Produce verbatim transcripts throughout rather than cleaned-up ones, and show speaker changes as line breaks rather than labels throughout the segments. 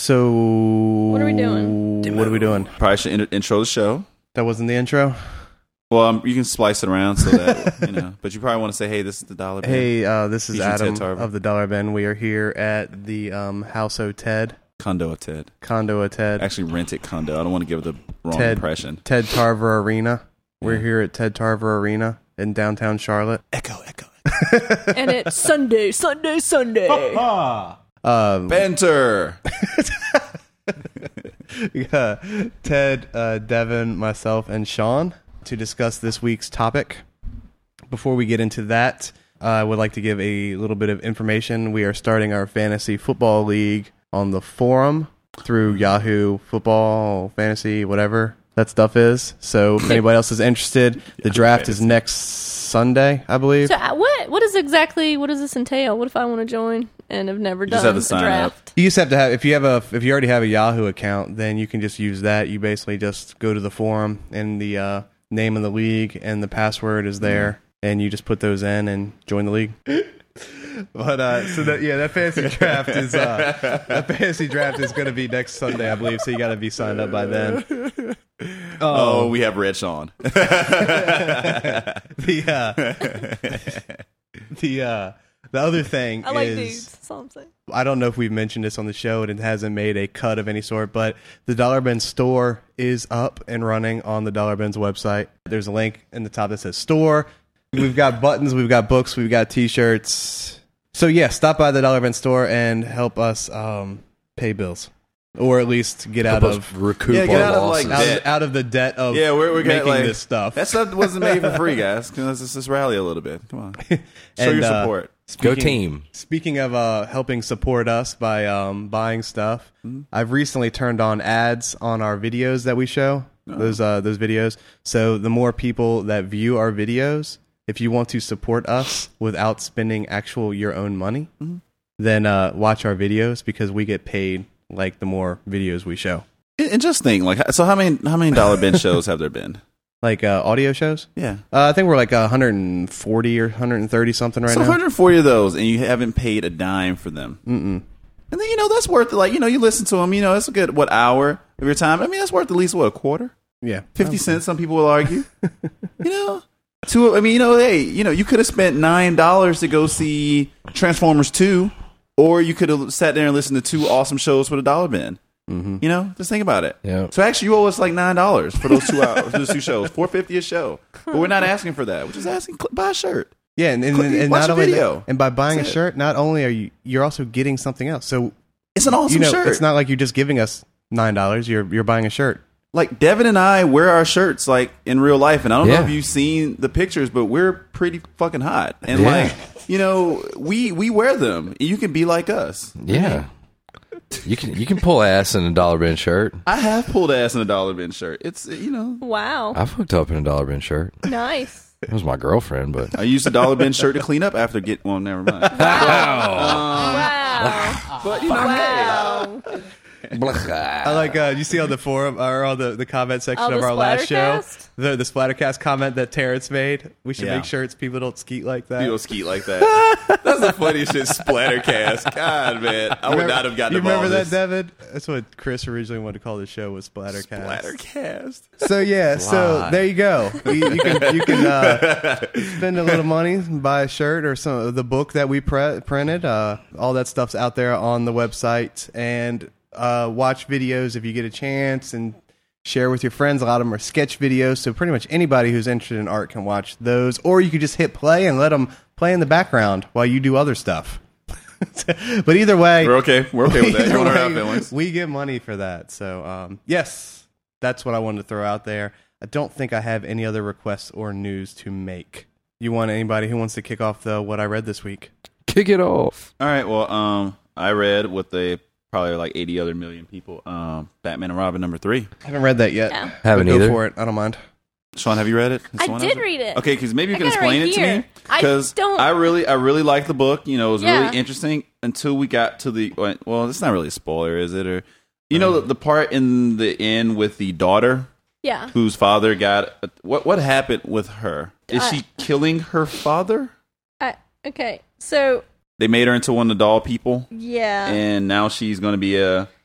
So
what are we doing?
What are we doing?
Probably should in- intro the show.
That wasn't the intro.
Well, um, you can splice it around so that you know. But you probably want to say, "Hey, this is the Dollar Bin."
Hey, uh, this is
Featuring
Adam
Ted Tarver.
of the Dollar Bin. We are here at the um, House O' Ted.
Condo of Ted.
Condo of Ted.
Actually, rented condo. I don't want to give the wrong
Ted,
impression.
Ted Tarver Arena. We're
Yeah.
here at Ted Tarver Arena in downtown Charlotte.
Echo, echo.
And it's Sunday, Sunday, Sunday.
Um,
Banter.
yeah, Ted, uh, Devin, myself, and Sean to discuss this week's topic. Before we get into that, uh, I would like to give a little bit of information. We are starting our fantasy football league on the forum through Yahoo Football, Fantasy, whatever that stuff is. So if anybody else is interested, the draft is next Sunday, I believe.
So uh, what? What is exactly? What does this entail? What if I want to join and have never
just
done
have to
a
sign
draft?
You just have to have if you have a if you already have a Yahoo account, then you can just use that. You basically just go to the forum and the uh, name of the league and the password is there, mm-hmm. and you just put those in and join the league. But uh, so that yeah, that fantasy draft is uh, that fantasy draft is going to be next Sunday, I believe. So you got to be signed up by then.
Oh, oh we have Rich on.
the uh, the uh, the other thing
I like
is,
dudes. That's all I'm saying.
I don't know if we've mentioned this on the show and it hasn't made a cut of any sort, but the Dollar Bin store is up and running on the Dollar Bin's website. There's a link in the top that says store. We've got buttons, we've got books, we've got t-shirts. So yeah, stop by the Dollar Bin store and help us um, pay bills. Or at least get
help
out
us
of
recoup
Yeah, get
our
out of,
losses.
like,
out,
debt.
of, out of the debt of
Yeah, we're, we're
making
like,
this stuff.
That stuff wasn't made for free, guys. Let's just, just rally a little bit. Come on. Show
And,
your
uh,
support.
Go
Speaking-
team.
Speaking of uh, helping support us by um, buying stuff,
Mm-hmm.
I've recently turned on ads on our videos that we show.
Oh.
Those uh, those videos. So the more people that view our videos, if you want to support us without spending actual your own money,
Mm-hmm.
then uh, watch our videos because we get paid like the more videos we show.
And and just think, like, so how many how many Dollar Bin shows have there been?
Like uh, audio shows.
Yeah.
Uh, I think we're like one hundred forty or one hundred thirty something right
so
now.
one hundred forty of those, and you haven't paid a dime for them.
Mm-mm.
And then, you know, that's worth it. Like, you know, you listen to them, you know, it's a good, what, hour of your time? I mean, that's worth at least, what, a quarter?
Yeah.
fifty cents, some people will argue. You know? Two, I mean, you know, hey, you know, you could have spent nine dollars to go see Transformers two, or you could have sat there and listened to two awesome shows for the Dollar Bin.
Mm-hmm.
You know, just think about it.
Yeah.
So actually, you owe us like nine dollars for those two hours, those two shows, four fifty a show. But we're not asking for that. We're just asking cl- buy a shirt.
Yeah, and, and,
Click-
and
watch
not
a
only
video.
that, and by buying
That's
a
it.
shirt, not only are you you're also getting something else. So
It's an awesome
you know,
shirt.
it's not like you're just giving us nine dollars. You're you're buying a shirt.
Like Devin and I wear our shirts like in real life, and I don't know
Yeah.
if you've seen the pictures, but we're pretty fucking hot. And
Yeah.
like, you know, we we wear them. You can be like us.
Yeah. You can you can pull ass in a Dollar Bin shirt.
I have pulled ass in a Dollar Bin shirt. It's, you know,
Wow.
I've hooked up in a Dollar Bin shirt.
Nice.
It was my girlfriend, but
I used a Dollar Bin shirt to clean up after get. Well, never mind.
Wow.
But you know,
Wow.
I like. Uh, you see on the forum or on the, the comment section
Oh,
of
the
our last show,
Splattercast?
the the Splattercast comment that Terrence made. We should
Yeah.
make shirts people don't skeet like that.
you don't skeet like that. That's the funniest shit. Splattercast. God, man, I would
Remember-
not have gotten
You remember
involved
that,
in this.
Devin? That's what Chris originally wanted to call the show was Splattercast.
Splattercast.
So yeah, so there you go. You, you can you can uh, spend a little money, buy a shirt or some of the book that we pre- printed. Uh, all that stuff's out there on the website, and uh, watch videos if you get a chance, and share with your friends. A lot of them are sketch videos, so pretty much anybody who's interested in art can watch those. Or you could just hit play and let them play in the background while you do other stuff. But either way,
We're okay. We're okay with that. You
either
want to hurt our
way,
feelings?
we get money for that. So um, yes, that's what I wanted to throw out there. I don't think I have any other requests or news to make. You want anybody who wants to kick off the what I read this week?
kick it off.
All right. Well, um, I read with the probably like eighty other million people. Um, Batman and Robin number three.
I haven't read that yet.
Yeah.
Haven't
But go
either.
for it. I don't mind.
Sean, have you read it? Has
I
someone
did
else?
read it.
Okay, because maybe you
I
can
got it
explain
right
it to
here.
me.
I
Because
don't-
I really, I really liked the book. You know, it was
Yeah.
really interesting until we got to the. Well, it's not really a spoiler, is it? Or you know, the, the part in the end with the daughter
Yeah.
whose father got. What what happened with her? Is
I-
she killing her father?
I, okay. So
They made her into one of the doll people,
yeah.
and now she's going to be a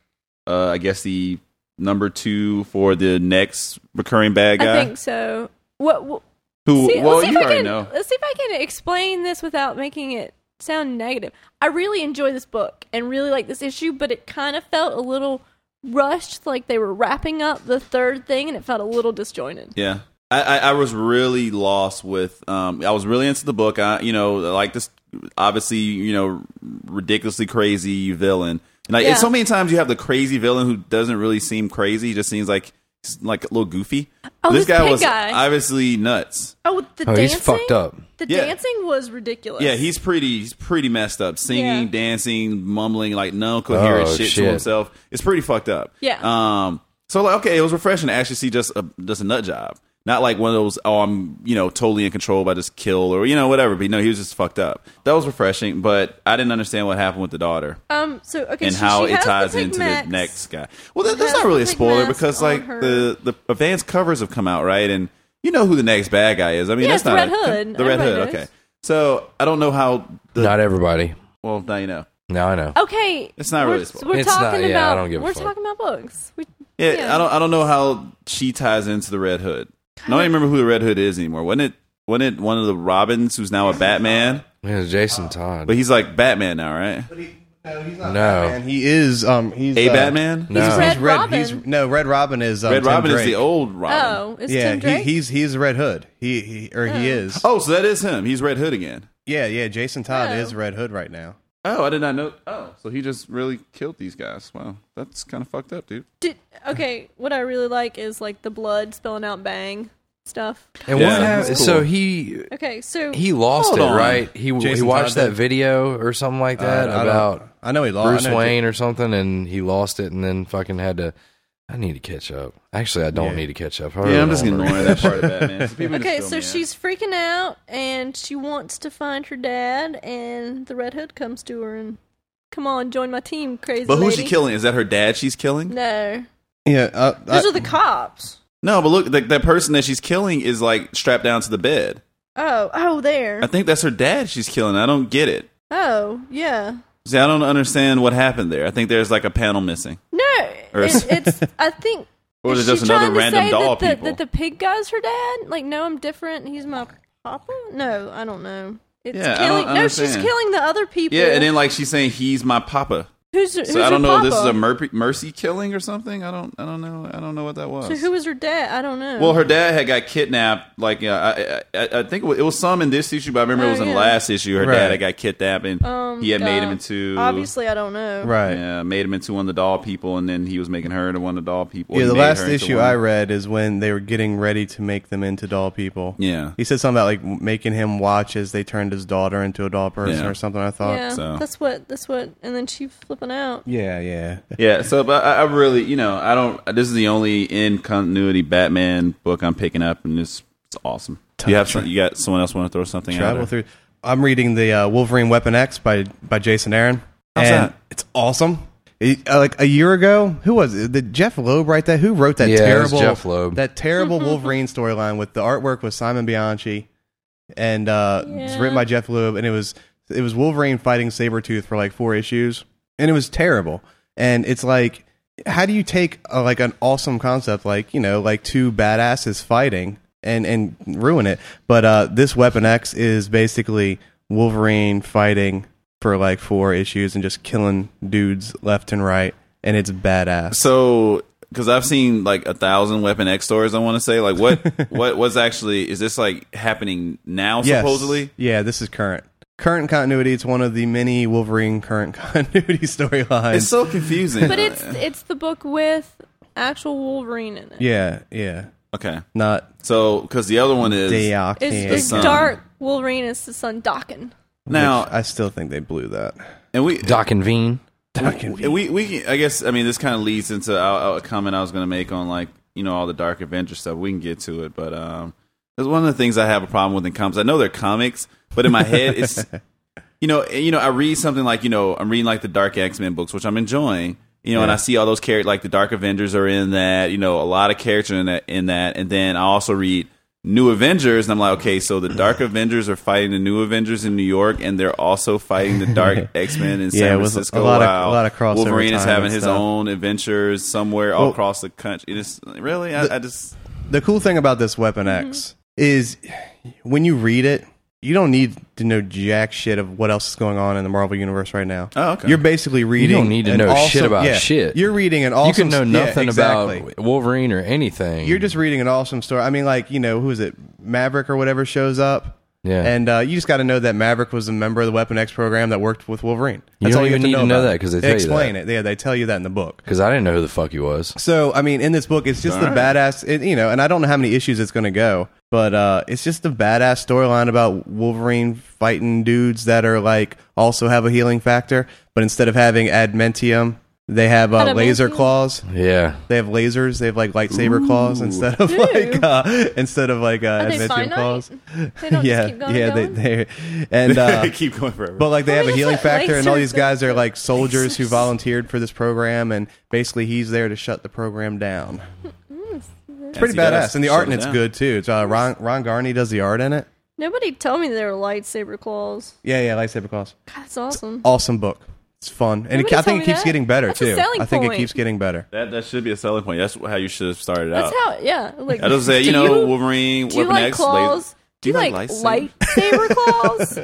uh, I guess the number two for the next recurring bad guy.
I think so. What? what
Who?
see,
well,
let's see
you
if I
already
can,
know.
Let's see if I can explain this without making it sound negative. I really enjoy this book and really like this issue, but it kind of felt a little rushed, like they were wrapping up the third thing, and it felt a little disjointed.
Yeah. I, I, I was really lost with. Um, I was really into the book. I, you know, like this, obviously, you know, ridiculously crazy villain. And like,
Yeah.
and so many times you have the crazy villain who doesn't really seem crazy. He just seems like like a little goofy.
Oh,
this
this
guy
pig
was
guy.
obviously nuts.
Oh, the
Oh,
dancing.
he's fucked up.
The
Yeah.
dancing was ridiculous.
Yeah, he's pretty. He's pretty messed up. Singing,
Yeah.
dancing, mumbling like non coherent
Oh,
shit, to
shit.
himself. It's pretty fucked up.
Yeah.
Um. So like, okay, it was refreshing to actually see just a just a nut job. Not like one of those, oh, I'm, you know, totally in control by just kill or, you know, whatever. But, no, he was just fucked up. That was refreshing, but I didn't understand what happened with the daughter
Um. So okay.
and
so
how
she
it
has
ties
the pig
into
mask.
the next guy. Well, that,
It
that's
has
not really a
the pig
spoiler
mask
because,
on
like,
her.
the, the advanced covers have come out, right? And you know who the next bad guy is. I mean,
Yeah,
that's
it's the
not
Red
a-
Hood.
The Red
Everybody
Hood,
knows.
okay. So I don't know how the.
Not everybody.
well, now you know.
Now I know.
Okay.
It's not
we're,
really a spoiler.
We're
It's not-
talking
yeah, I
about.
don't give a
we're
fuck.
talking about books. We,
Yeah,
Yeah.
I don't. I don't know how she ties into the Red Hood. I don't even remember who the Red Hood is anymore. Wasn't it? Wasn't it one of the Robins who's now a Batman?
Yeah, Jason Todd.
But he's like Batman now, right?
But he, no, he's not
No.
Batman. He is. Um, he's
A
uh,
Batman.
No.
He's,
Red
he's Red.
Robin.
He's no Red Robin is um,
Red
Tim
Robin is
Drake.
the old Robin.
oh, is
Yeah,
Tim Drake?
he, he's he's Red Hood. He, he or he is.
Oh, so that is him. He's Red Hood again.
Yeah, yeah. Jason Todd
Oh.
is Red Hood right now.
Oh, I did not know. Oh, so he just really killed these guys. Wow, that's kind of fucked up, dude.
Did, okay, what I really like is like the blood spilling out bang stuff.
and
Yeah,
what
that's
happened?
cool.
So he
Okay, so
he lost
Hold
it,
on.
right? He he
Jason
watched
Todd
that
did?
video or something like that
Uh, I don't-
about
I know he lost.
Bruce
I know
Wayne or something, and he lost it, and then fucking had to. I need to catch up. Actually, I don't
Yeah.
need to catch up. I
Yeah,
really
I'm just
don't
ignoring
remember.
that part of Batman. So people just
okay,
fill
so
me in.
she's freaking out and she wants to find her dad, and the Red Hood comes to her and come on, join my team, crazy.
But who's she
lady."
killing? Is that her dad? She's killing?
No,
Yeah, uh,
those
I-
are the cops.
No, but look, the, that person that she's killing is like strapped down to the bed.
Oh, oh, there.
I think that's her dad she's killing. I don't get it.
Oh, yeah.
See, I don't understand what happened there. I think there's like a panel missing.
No,
Or
it,
is-
it's. I think.
Or is
is
it just
she
another
trying to
random
say
doll
that the,
people?
that the pig guy's her dad? Like, no, I'm different. He's my papa. No, I don't know. It's
Yeah, I
killing.
don't
No, she's
understand.
killing the other people.
Yeah, and then like she's saying he's my papa.
who's, who's
So I
her
don't know if this
papa?
is a mer- mercy killing or something. I don't I don't know. I don't know what that was.
So who was her dad? I don't know.
Well, her dad had got kidnapped. Like, uh, I, I, I think it was, it was some in this issue, but I remember it was
Oh,
in the
yeah.
last issue. Her
Right.
dad had got kidnapped, and
Um,
he had made him
uh,
into
Obviously, I don't know.
right.
yeah, made him into one of the doll people, and then he was making her into one of the doll people.
Yeah,
He
the
made
last
her into
issue
one-
I read is when they were getting ready to make them into doll people.
Yeah,
He said something about like making him watch as they turned his daughter into a doll person
Yeah.
or something. I thought.
Yeah,
so.
that's what. That's what. And then she flipping out.
Yeah, yeah.
yeah. So, but I, I really, you know, I don't. This is the only in continuity Batman book I'm picking up, and it's it's awesome. You have some, you got someone else want to throw something out?
Travel
there?
through. I'm reading the uh, Wolverine Weapon X by by Jason Aaron.
How's
and
that?
It's awesome. It- uh, like a year ago, who was it? Did Jeff Loeb write that? Who wrote that
Yeah, it was
terrible
Jeff Loeb.
that terrible Wolverine storyline with the artwork was Simon Bianchi, and uh, it's
Yeah.
written by Jeff Loeb, and it was it was Wolverine fighting Sabretooth for like four issues, and it was terrible. And it's like, how do you take a, like an awesome concept like, you know, like two badasses fighting and and ruin it? But uh, this Weapon X is basically Wolverine fighting for like four issues and just killing dudes left and right, and it's badass.
So, because I've seen like a thousand Weapon X stories, I want to say, like, what, what, what's actually is this like happening now?
Yes.
Supposedly,
Yeah, this is current. Current continuity. It's one of the many Wolverine current continuity storylines.
it's so confusing.
But it's it's the book with actual Wolverine in it.
yeah, yeah.
okay.
Not
So, because the other one is
Deoxys.
It's,
The
it's
son.
Dark Wolverine is the son Dokken.
now,
I still think they blew that.
and we
Doc and Veen.
And we, we, I guess, I mean, this kind of leads into a, a comment I was going to make on, like, you know, all the Dark Avenger stuff. We can get to it, but um, there's one of the things I have a problem with in comics. I know they're comics, but in my head, it's, you know, you know, I read something like, you know, I'm reading like the Dark X-Men books, which I'm enjoying, you know, and
Yeah.
I see all those characters, like the Dark Avengers are in that, you know, a lot of characters in that, in that, and then I also read New Avengers, and I'm like, okay, so the Dark Avengers are fighting the New Avengers in New York, and they're also fighting the Dark X-Men in San
Yeah, it was a
Francisco.
lot of-
Wow.
a lot of crossover
Wolverine is
time
having
and
his
stuff.
own adventures somewhere all
Well-
across the country. It is, really? I, I just...
The cool thing about this Weapon X is when you read it, you don't need to know jack shit of what else is going on in the Marvel universe right now.
Oh, okay.
You're basically reading.
don't need to
an
know
awesome-
shit about
yeah,
shit.
You're reading an awesome.
You can know
yeah,
nothing
exactly.
about Wolverine or anything.
You're just reading an awesome story. I mean, like, you know, who is it? Maverick or whatever shows up.
Yeah.
And uh, you just got to know that Maverick was a member of the Weapon X program that worked with Wolverine.
You
That's
don't
all you
even
have
need
to
to
know,
know
about
that
it.
'cause they
They
tell you
explain
that.
it. Yeah, they tell you that in the book.
because I didn't know who the fuck he was.
So, I mean, in this book, it's just
All
the
right.
badass, it, you know, and I don't know how many issues it's going to go, but uh, it's just a badass storyline about Wolverine fighting dudes that are like also have a healing factor, but instead of having adamantium, they have uh, laser
Adamantium?
claws.
Yeah.
They have lasers. They have like lightsaber claws instead of like uh, instead of like uh,
Are they
adamantium
finite?
claws.
They don't
yeah,
just keep going
yeah,
and going?
they they and uh,
keep going forever.
but like they
Well,
have a
we just
healing
want
factor, and all
lasers
these guys are
and-
like soldiers who
Lasers.
volunteered for this program, and basically he's there to shut the program down. It's pretty
Yes, he does.
badass, and the
Shut
art in
it
it's
down.
good too. It's uh, Ron Ron Garney does the art in it.
Nobody told me there were lightsaber claws.
Yeah, yeah, lightsaber claws.
God, that's awesome.
Awesome book. It's fun, and it,
Nobody
I
told
think
me
it keeps
that.
getting better
That's a
too.
selling
I think
point.
it keeps getting better.
That that should be a selling point. That's how you should have started
That's
out.
how, yeah. Like,
I just say, you
do
know, Wolverine,
do you
Weapon
like
X,
claws?
laser-
Do you like,
lightsaber?
lightsaber claws?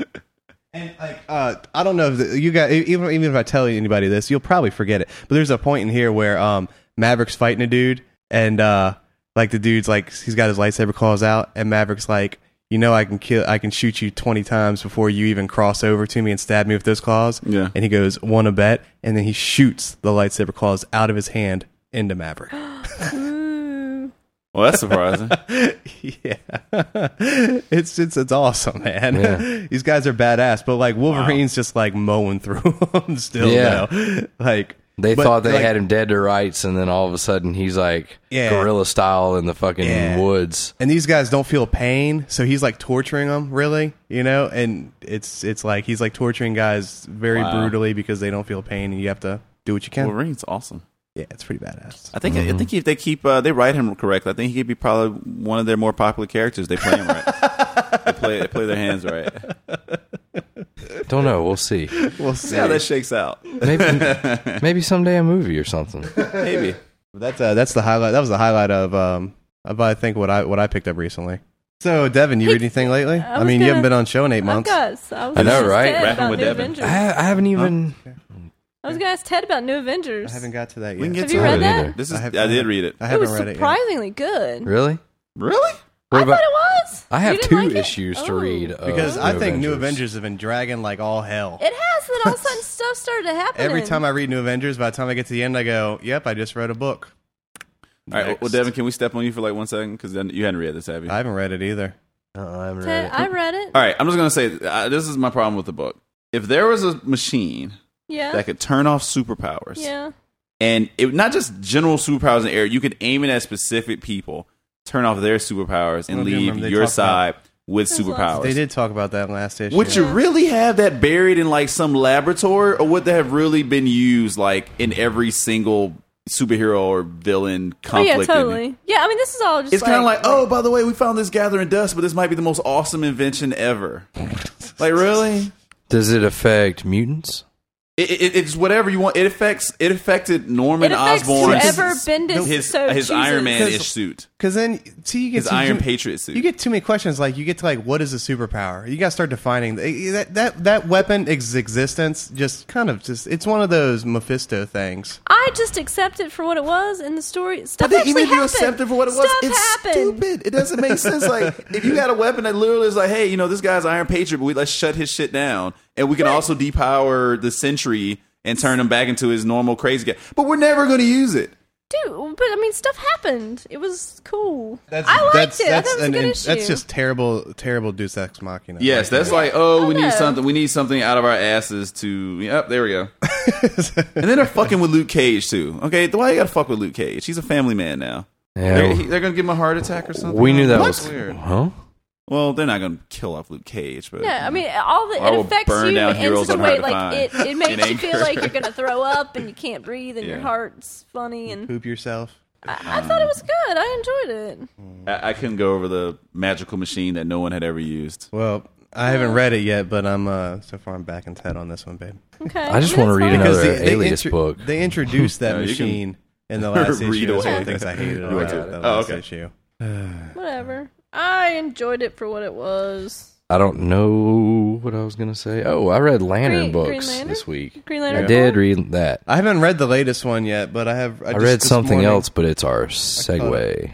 And like, uh, I don't know if the, you got even even if I tell anybody this, you'll probably forget it. But there's a point in here where um, Maverick's fighting a dude, and uh, like the dude's like he's got his lightsaber claws out, and Maverick's like, you know, I can kill, I can shoot you twenty times before you even cross over to me and stab me with those claws.
Yeah.
And he goes, want to bet? And then he shoots the lightsaber claws out of his hand into Maverick.
Ooh.
Well, that's surprising.
Yeah, it's it's it's awesome, man.
Yeah.
These guys are badass, but like Wolverine's just like mowing through them still.
Yeah.
Though. Like
They
but,
thought they
like,
had him dead to rights, and then all of a sudden he's like
Yeah.
gorilla style in the fucking
Yeah.
woods.
and these guys don't feel pain, so he's like torturing them, really, you know. And it's it's like he's like torturing guys very
Wow.
brutally because they don't feel pain, and you have to do what you can.
Wolverine's awesome.
Yeah, it's pretty badass.
I think I think if they keep uh, they write him correctly, I think he could be probably one of their more popular characters. They play him right. they play they play their hands right.
Don't know. We'll see.
We'll
See how that shakes out.
Maybe maybe someday a movie or something.
Maybe.
That's uh, that's the highlight. That was the highlight of um of I think what I what I picked up recently. So Devin, you
Hey,
read anything lately?
I
I,
was
mean, you haven't
gonna-
been on show in eight
I've
months.
got, I, was
I know,
gonna ask
right?
Ted
Rapping
about
with
New
Devin.
Avengers.
I, I haven't even.
I was going to ask Ted about New Avengers.
I haven't got to that
We can
yet.
get
Have
to
you
it.
read
haven't
that?
either.
This is
I
I,
have-
did read it.
I
It
haven't
was
read it yet.
surprisingly good.
Really?
Really?
What
I
about-
thought it was.
I have
You didn't
two
like it?
issues to
Oh.
read of
Because I
New
think New
Avengers.
Avengers have been dragging like all hell.
It has, but all of a sudden stuff started to happen.
Every time I read New Avengers, by the time I get to the end, I go, "Yep, I just read a book."
All right. Well,
Next.
Devin, can we step on you for like one second? Because you hadn't read this, have you?
I haven't read it either.
Uh, I haven't
Ted,
read it.
I read it.
All right. I'm just gonna say uh, this is my problem with the book. If there was a machine
Yeah.
that could turn off superpowers,
Yeah.
and it not just general superpowers in the air, you could aim it at specific people, turn off their superpowers, and
Well, do you
leave
remember they
your
talked about-
side with
There's lots-
superpowers.
They did talk about that last issue.
Would you
Yeah.
really have that buried in like some laboratory, or would they have really been used like in every single superhero or villain
Oh,
conflict?
yeah,
in it?
totally. Yeah, I mean, this is all just
It's kind of like, oh, by the way, we found this gathering dust, but this might be the most awesome invention ever. Like, really?
Does it affect mutants?
It, it, it's whatever you want. It affects. It affected Norman
It affects
Osborn's
whoever Bendis
his
so
his
chooses.
Iron Man ish
Because-
suit,
Because then, see, you get
his
too,
Iron
too-
Patriot suit.
You get too many questions. Like you get to like, what is a superpower? You got to start defining that that that weapon ex- existence. Just kind of just, it's one of those Mephisto things.
I just accept it for what it was in the story. Stuff
But then
actually
even if you
happened.
accept it for what it was,
Stuff
it's
happened.
stupid. It doesn't make sense. Like if you got a weapon that literally is like, hey, you know, this guy's Iron Patriot, but we let's shut his shit down, and we can
Right.
also depower the Sentry and turn him back into his normal crazy guy. But we're never going to use it.
Dude, but I mean, stuff happened. It was cool.
That's,
I liked
that's,
it. I
That's,
thought it was
an-
a good
an-
issue.
that's just terrible, terrible Deus Ex Machina.
Yes, that's like, oh, we
I
need
know.
something. We need something out of our asses to. Yep, there we go. And then they're fucking with Luke Cage too. Okay, why you got to fuck with Luke Cage? He's a family man now.
Yeah,
They're, he- they're going to give him a heart attack or something.
we knew that
What?
was
weird.
Huh?
Well, they're not going to kill off Luke Cage, but
Yeah, I mean, all the
I
it
will
affects
burn
you
down
in
heroes
such a
on Hard
way
to
like
Find
it, it makes
in
you feel
anger.
like you're gonna throw up and you can't breathe and your
Yeah.
heart's funny and
Poop yourself.
I, I thought it was good. I enjoyed it.
I, I couldn't go over the magical machine that no one had ever used.
Well, I haven't read it yet, but I'm uh, so far I'm back in Ted on this one, babe.
Okay.
I just
Yeah,
want to
that's
read
fine.
another
they, they
Alias
intro-
book.
They introduced that
No, you can
machine in the last
read
issue. That's one
away.
of the things I hated
You
about
want to?
that
Oh,
last
okay.
issue.
Whatever. I enjoyed it for what it was.
I don't know what I was gonna say. Oh, I read Lantern
Green- Green
books
Lantern?
this week.
Green
I
Lantern.
did
Corps?
read that.
I haven't read the latest one yet, but I have. I,
I
just,
read
this
something
morning-
else, but it's our segue.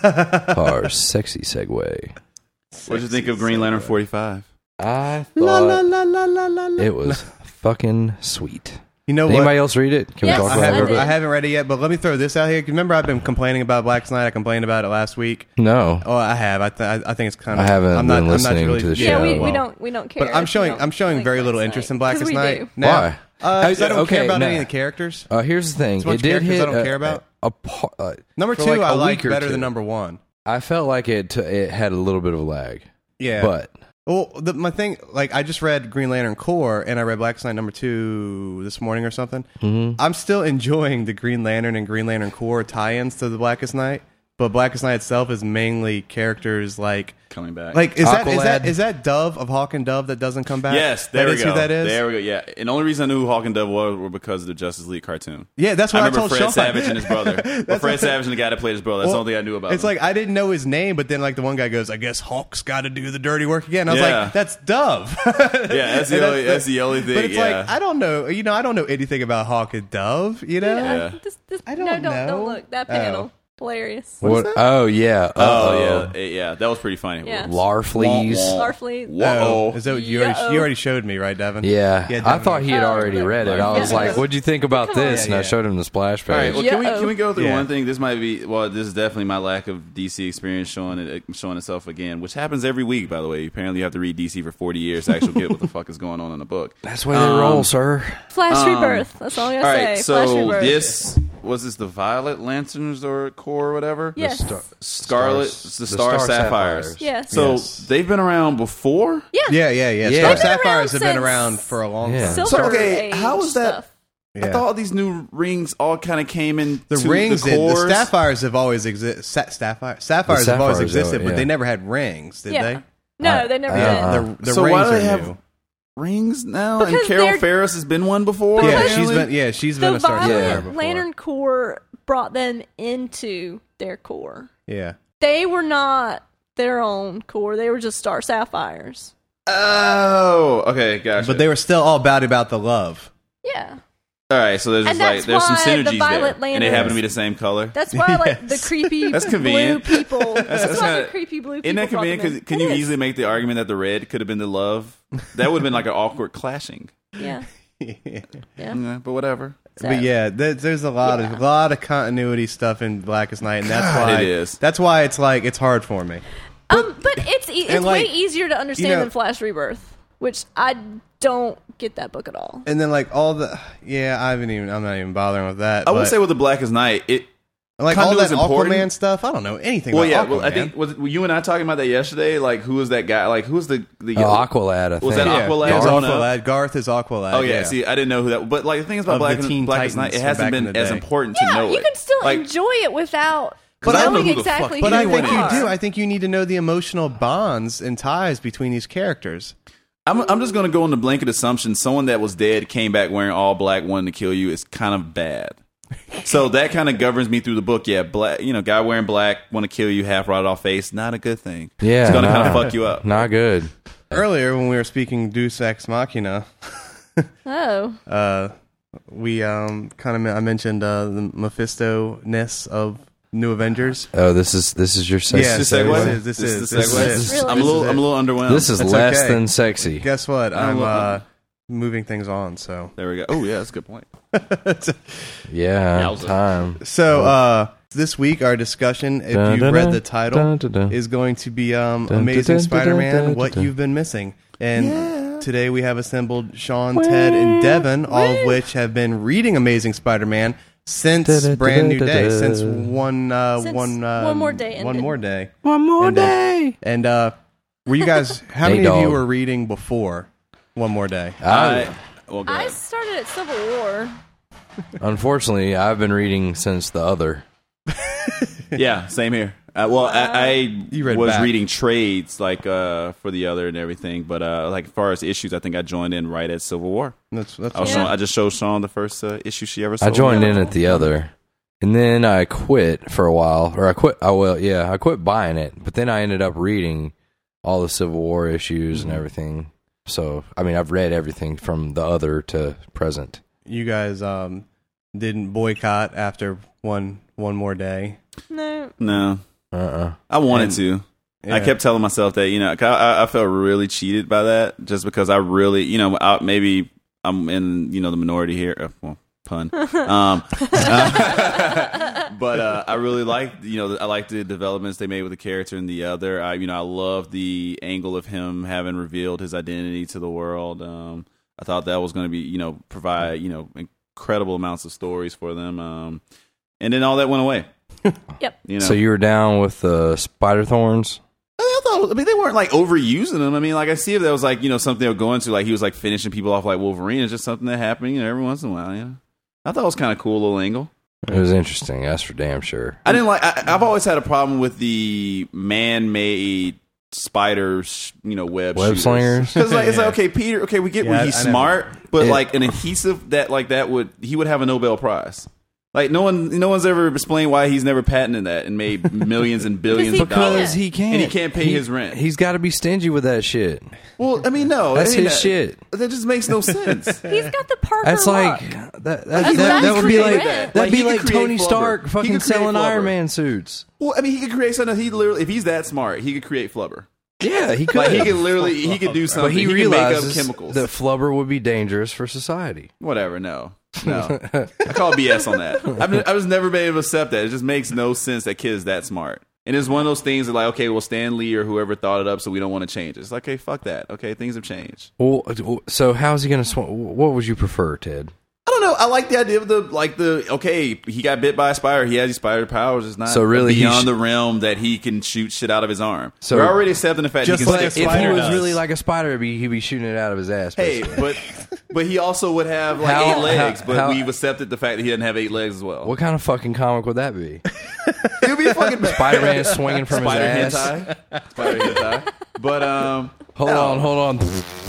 Our sexy segue.
What did you think of Green Lantern forty-five?
I
La la
thought
la la la la. la.
it was fucking sweet.
You know
Did
what?
anybody else read it? Can
Yes,
we talk
I
about it? a
haven't,
little
I
bit?
haven't read it yet, but let me throw this out here. Remember, I've been complaining about Black Knight. I complained about it last week.
No.
Oh, I have. I, th- I think it's kind of.
I haven't
I'm not,
been
I'm not
listening
really,
to the
Yeah,
show.
we, we
well.
don't we don't care.
But I'm
if you
showing.
don't
I'm showing
like
very
Black
little
Knight.
interest in
'Cause
Blackest
we
Night.
do.
Now,
Why?
Uh, 'cause I don't
Okay,
care about
no.
any of the characters.
Uh, here's the thing.
It's a bunch
It
of
did
characters
hit
I don't
a,
care about.
A, a, par- uh,
Number
for
two,
like
I
a
like
week or
better
two.
than number one.
I felt like it. T- it had a little bit of a lag.
Yeah,
But
well, the, my thing, like, I just read Green Lantern Corps, and I read Blackest Night number two this morning or something. Mm-hmm. I'm still enjoying the Green Lantern and Green Lantern Corps tie-ins to the Blackest Night, but Blackest Night itself is mainly characters like,
Coming back.
like is that is
Aqualad.
that is that Dove of Hawk and Dove that doesn't come back?
yes, there
that
we
is
go.
Who that is?
There we go. Yeah, and the only reason I knew who Hawk and Dove was were because of the Justice League cartoon.
Yeah, that's
I
what I,
remember
told
Fred
Sean.
Savage and his brother. Well,
That's
Fred
what-
Savage and the guy that played his brother. That's
Well,
the only thing I knew about
It's
him.
like I didn't know his name, but then like the one guy goes, "I guess Hawk's got to do the dirty work again." I was
Yeah.
like, "That's Dove."
yeah, that's the
And
only that's the only thing.
But it's
yeah.
like I don't know. You know, I don't know anything about Hawk and Dove. You know,
Yeah,
Yeah.
This, this,
I don't
no, don't,
know.
don't look. That panel. Hilarious.
what? Oh yeah.
oh
Uh-oh.
yeah, yeah, that was pretty funny.
Yeah.
Larfleas.
Wah, wah.
Larfleet.
Whoa.
Oh, is that what you already,
Yeah.
you already showed me, right, Devin?
Yeah,
Yeah,
I
Devin.
thought he had
Oh,
already
like-
read it. I was
Yeah.
like, "What'd you think about
Come on.
this?"
Yeah,
And I
yeah.
showed him the splash
All right,
page.
well, can we
Yeah-oh.
can we go through
Yeah.
one thing? This might be well. This is definitely my lack of D C experience showing it showing itself again, which happens every week. By the way, apparently you have to read D C for forty years to actually get what the fuck is going on in the book.
That's the way they
Um,
roll, sir.
Flash
Um,
Rebirth. That's all I
All
gotta
right,
say. Flash
so
Rebirth.
this was this the Violet Lanterns or Corps or whatever.
Yes.
Star-
Scarlet,
Stars-
the Star, Sapphires.
Yes.
So
Yes.
they've been around before.
Yeah.
Yeah, yeah, yeah.
Yeah.
Star
They've
been
Sapphires
around
have been
since
around for a long
Yeah.
time.
Silver
So, okay,
Age
how is that-
stuff.
Yeah.
I thought all these new rings all kind of came in.
the
to
rings,
the,
did, the
cores.
Sapphires have always existed. Sa- sapphire, sapphires
The
have always
sapphires,
existed,
though,
but
yeah.
they never had rings, did
Yeah.
they?
No,
Uh,
they never
uh,
did.
The, the
So
rings
why do
are
they have
new.
rings now?
Because
and Carol
they're-
Ferris has been one before.
Yeah,
apparently?
she's been. Yeah, she's been
The
a Star Sapphire
Violet
before.
Lantern Corps brought them into their core.
Yeah.
They were not their own core. They were just Star Sapphires.
Oh, okay, gotcha.
But they were still all about about the love.
Yeah.
all right. So there's
And
just like
that's
there's some
why the
synergies
Violet
there, and they happen to
Lanterns-
be the same color.
That's why, like, the
Yes.
creepy
That's
blue
convenient.
people. That's,
that's
why
kinda-
the creepy blue people.
Isn't that
brought
convenient?
them in.
Because can
It
you
is.
easily make the argument that the red could have been the love? That would have been like an awkward clashing.
Yeah. Yeah.
Yeah, but whatever.
So-
But yeah, there, there's a lot
Yeah.
of lot of continuity stuff in Blackest Night, and that's
God,
why
it is.
That's why it's like it's hard for me.
Um, but it's e- it's
and, like,
way easier to understand
you know-
than Flash Rebirth, which I don't get that book at all.
And then like all the yeah, I haven't even. I'm not even bothering with that.
I would
but,
say with the Blackest Night, it.
like all
continuity's
that
important.
Aquaman stuff. I don't know anything.
Well,
about
yeah.
Aquaman.
Well, I think was it, were you and I talking about that yesterday? Like, who was that guy? Like, who was the the
Oh, Aqualad, I think.
Was that
yeah,
Aqualad?
yeah, it's
I don't know.
Aqualad. Garth is Aqualad.
Oh yeah, see, I didn't know who that. But like the thing is about
Of the
Black,
Teen
Blackest Night,
Titans
it
from
hasn't
back in
been
the
as
day.
important
Yeah,
to know
you
it.
can still
Like,
enjoy it without
But I don't know
knowing
who the fuck
exactly
But
who
I
they
think you
are.
do. I think you need to know the emotional bonds and ties between these characters.
I'm, I'm just going to go on the blanket assumption someone that was dead came back wearing all black, wanting to kill you is kind of bad. So that kind of governs me through the book. Yeah, black, you know, guy wearing black, want to kill you, half rotted off face, not a good thing.
Yeah,
it's going to
nah.
kind of fuck you up.
Not good.
Earlier, when we were speaking Deus Ex Machina,
Oh,
uh, we um, kind of I mentioned uh, the Mephisto-ness of New Avengers.
Oh, this is this is your sex.
Yeah,
This
so
segue?
this is this
This
is
is the
this
segue?
is-
Really?
I'm a little, I'm a little underwhelmed.
This is
That's
less
okay.
than sexy.
Guess what? I'm
well,
uh, moving things on. So
There we go. Oh yeah, that's a good point.
Yeah,
Yowza.
so
time.
uh, this week our discussion, if
Dun,
you
dun,
read
dun,
the title,
dun, dun, dun.
is going to be um,
Dun,
Amazing
dun, dun,
Spider-Man:
dun, dun,
What
dun.
You've Been Missing. And today we have assembled Sean, Ted, and Devin, all of which have been reading Amazing Spider-Man since
Da, da, da,
Brand New
da,
Day,
da.
since one uh,
Since
one uh,
One More Day
one
ended.
more day,
One more
And, uh,
day.
and uh, were you guys? How
Hey,
many of you
dog.
were reading before One More Day?
I, well, go
I
ahead.
started at Civil War.
Unfortunately, I've been reading since the other.
Yeah, same here. Uh, well, I, I
You read
was
back.
reading trades like uh, for the other and everything, but uh, like as far as issues, I think I joined in right at Civil War.
That's that's
I, was
Yeah.
showing, I just showed Sean the first uh, issue she ever saw.
I joined in at the other, and then I quit for a while, or I quit. Oh well, yeah, I quit buying it, but then I ended up reading all the Civil War issues
Mm-hmm.
and everything. So, I mean, I've read everything from the other to present.
you guys um, didn't boycott after one one more day.
No.
No,
Uh uh
I wanted
And-
to.
Yeah.
I kept telling myself that, you know, 'cause I, I felt really cheated by that just because I really, you know, I, maybe I'm in, you know, the minority here. Uh, well, pun. Um, uh, but uh, I really liked, you know, I liked the developments they made with the character and the other. I, you know, I love the angle of him having revealed his identity to the world. Um, I thought that was going to be, you know, provide, you know, incredible amounts of stories for them. Um, and then all that went away.
Yep.
You know?
So you were down with the Spider Thorns?
I, mean, I thought, I mean, they weren't like overusing them. I mean, like I see if that was like, you know, something they were going to, like he was like finishing people off like Wolverine. It's just something that happened, you know, every once in a while. You know, I thought it was kind of cool little angle.
It was interesting. That's for damn sure.
I didn't like. I, I've always had a problem with the man-made spiders, you know, web
Web slingers?
Because like it's
Yeah.
like okay, Peter. Okay, we get
Yeah,
when
I-
he's
I never-
smart, but
It-
like an adhesive that like that would he would have a Nobel Prize. Like no one, no one's ever explained why he's never patented that and made millions and billions
he
of dollars.
can't.
he can't.
And he can't pay his rent.
He's got to be stingy with that shit.
Well, I mean, no,
That's
it ain't
his
that-
shit.
That just makes no sense.
He's got the Parker
That's like
look.
that. That,
That's
that, that would be
exactly
like
it.
that'd
Like,
be
he could
like
create
Tony
Flubber.
Stark
He
fucking
could create
selling
Flubber.
Iron Man suits.
Well, I mean, he could create something. He literally, if he's that smart, he could create Flubber.
Yeah, he could.
Like he could literally, he could do something.
but he,
he could make up
realizes
chemicals.
that flubber would be dangerous for society.
Whatever. No, no. I call B S on that. I've, been, I was never been able to accept that. It just makes no sense that kid is that smart. And it's one of those things that like, okay, well, Stan Lee or whoever thought it up, so we don't want to change it. It's like, okay, fuck that. Okay, things have changed.
Well, so how's he going to? Sw- what would you prefer, Ted?
I don't know. I like the idea of the like the okay. He got bit by a spider. He has these spider powers. It's not
So really, he
beyond
sh-
the realm that he can shoot shit out of his arm.
So-
We're already accepting the fact
Just
he can
like
stick
a
If
it.
he
spider
was
does.
really like a spider, he'd be, he'd be shooting it out of his ass.
Hey,
basically.
but but he also would have like
How-
eight legs.
how-
but
how-
we've accepted the fact that he doesn't have eight legs as well.
What kind of fucking comic would that be?
It would be a fucking
Spider-Man swinging from
spider
his ass.
hentai. Spider hentai. But um,
Hold
no.
on, hold on.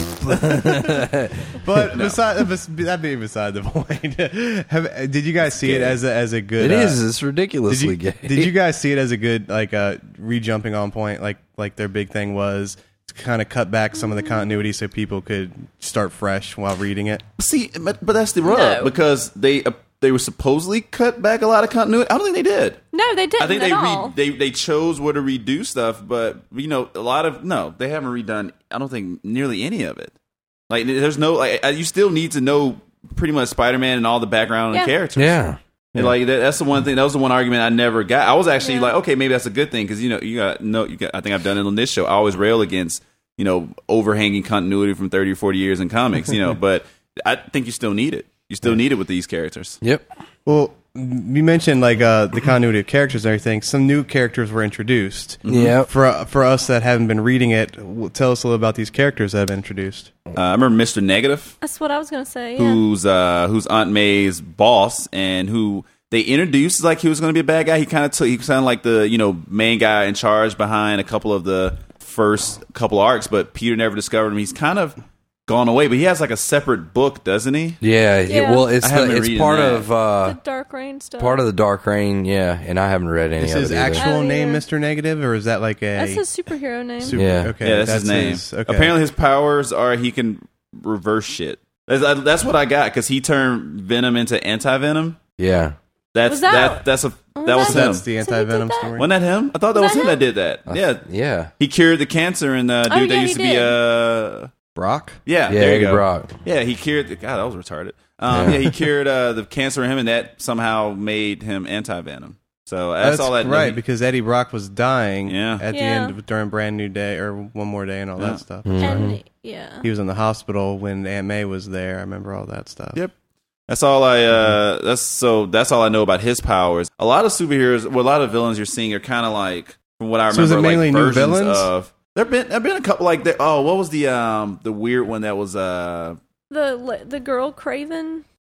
But beside, bes- that'd be beside the point. Have, did you guys see it
gay.
as a, as a good?
It
uh,
is. It's
Did
ridiculously
you,
gay.
did you guys see it as a good like uh, re-jumping on point? Like like their big thing was to kind of cut back some of the continuity so people could start fresh while reading it.
see, but, but that's the rub
No.
because they uh, they were supposedly cut back a lot of continuity. I don't think they did.
No, they didn't
I think
at
they
all.
re- they they chose where to redo stuff, but you know, a lot of no, they haven't redone. I don't think nearly any of it. Like, there's no like, uh, you still need to know pretty much Spider-Man and all the background
Yeah.
and characters.
Yeah.
And like that, that's the one thing. That was the one argument I never got. I was actually
Yeah.
like, okay, maybe that's a good thing because you know, you got no. You got, I think I've done it on this show. I always rail against you know overhanging continuity from thirty or forty years in comics. You know, but I think you still need it. You still need it with these characters.
Yep.
Well, you mentioned like uh, the continuity of characters and everything. Some new characters were introduced.
Yep.
For for us that haven't been reading it, w- tell us a little about these characters that have been introduced.
Uh, I remember Mister Negative,
That's what I was going to say. Yeah.
who's uh, who's Aunt May's boss, and who they introduced like he was going to be a bad guy. He kind of took he sounded like the you know main guy in charge behind a couple of the first couple arcs, but Peter never discovered him. He's kind of gone away, but he has like a separate book, doesn't he?
Yeah. it-
Yeah.
well, it's
I haven't
the,
been
it's
reading
part
that.
of uh,
the Dark Rain stuff.
part of the Dark Reign. Yeah, and I haven't read any
Is
of
his
it either.
actual
Oh,
name
yeah.
Mister Negative, or is that like a
That's his superhero name.
super-
Yeah.
Okay,
Yeah, that's, his name.
his- okay.
Apparently, his powers are he can reverse shit. That's, I- that's what I got because he turned Venom into anti Venom.
Yeah.
That's
Was
that,
that-
That's a
was
that was
that-
him.
That's the
So he did
anti-venom
that?
story.
Wasn't that him? I thought that
Was
was
that
him that
him?
did that. Yeah,
Yeah.
he cured the cancer and uh, dude
Oh,
that
yeah,
used
he
to be
did.
uh
Brock?
yeah,
Yeah.
there you
Eddie
go.
Brock.
Yeah, he cured. The, God, that was retarded. Um,
Yeah.
yeah. he cured uh, the cancer in him, and that somehow made him anti Venom. So that's,
That's,
all that
right
he-
because Eddie Brock was dying
Yeah.
at the
Yeah.
end of, during Brand New Day or One More Day and all
Yeah.
that stuff.
And yeah.
He was in the hospital when Aunt May was there. I remember all that stuff.
Yep. That's all I. Uh, that's so. That's all I know about his powers. A lot of superheroes, well, a lot of villains you're seeing are kind of like, from what I
So is
remember,
it mainly
like
new
versions
villains?
of. There've been there've been a couple like that. Oh, what was the um the weird one that was uh
The the girl Craven.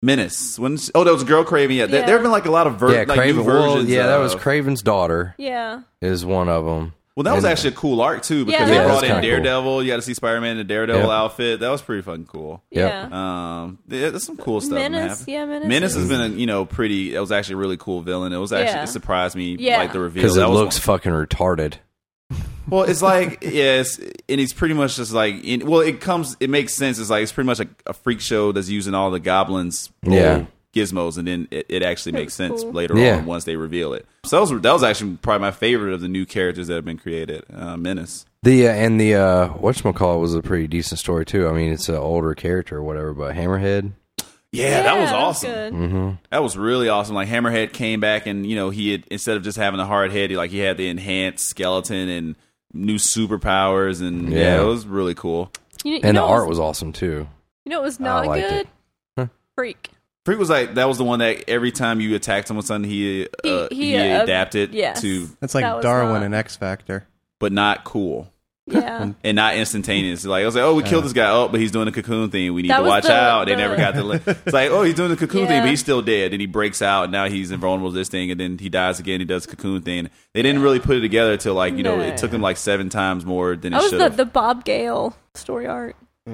Menace. When oh, that was Girl Craven. Yeah,
Yeah.
There, there have been like a lot of ver-
Yeah,
like
Craven.
new
Well,
versions.
yeah, that was
of-
Craven's daughter.
Yeah.
Is one of them.
Well, that was
And-
actually a cool arc too because
Yeah,
they
that
brought
was
in
kinda cool.
Daredevil. You got to see Spider-Man in the Daredevil
Yep.
outfit. That was pretty fucking cool.
Yep.
Yeah.
Um, yeah, there's some cool stuff.
Menace,
happening.
yeah, Menace.
Menace
is-
has been a you know pretty. It was actually a really cool villain. It was actually
Yeah.
it surprised me
Yeah.
like the reveal
Because it
That was
looks
one-
fucking retarded.
Well, it's like yes, and he's pretty much just like in, well, it comes. It makes sense. It's like it's pretty much a, a freak show that's using all the goblins.
Yeah.
old gizmos, and then it, it actually
That
makes
was
sense
cool.
later
Yeah.
on once they reveal it. So that was that was actually probably my favorite of the new characters that have been created. Uh, Menace.
The uh, and the uh, whatchamacallit was a pretty decent story too. I mean, it's an older character or whatever, but Hammerhead.
Yeah, that was awesome.
good.
Mm-hmm.
That was really awesome. Like Hammerhead came back, and you know he had instead of just having a hard head, he like he had the enhanced skeleton and new superpowers, and yeah,
Yeah.
it was really cool.
You, you
And
know
the
what
art was awesome too.
You know it was
I
not
liked
good?
it. Huh.
Freak.
Freak was like that was the one that every time you attacked him with something, he uh,
He-
he,
he, uh,
adapted
yes.
to,
That's like
That was
Darwin
not-
and X Factor.
but not cool.
Yeah.
And not instantaneous. Like I was like, oh, we killed this guy. Oh, but he's doing the cocoon thing. We need
That
to
was
watch
the-
out. They
the-
never got the. li- It's like, oh, he's doing the cocoon thing,
Yeah.
but he's still dead. And he breaks out. And now he's invulnerable to this thing, and then he dies again. He does the cocoon thing. They didn't really put it together until like you know
No.
it took him like seven times more than
That
it
was
should
the,
have.
the Bob Gale story arc.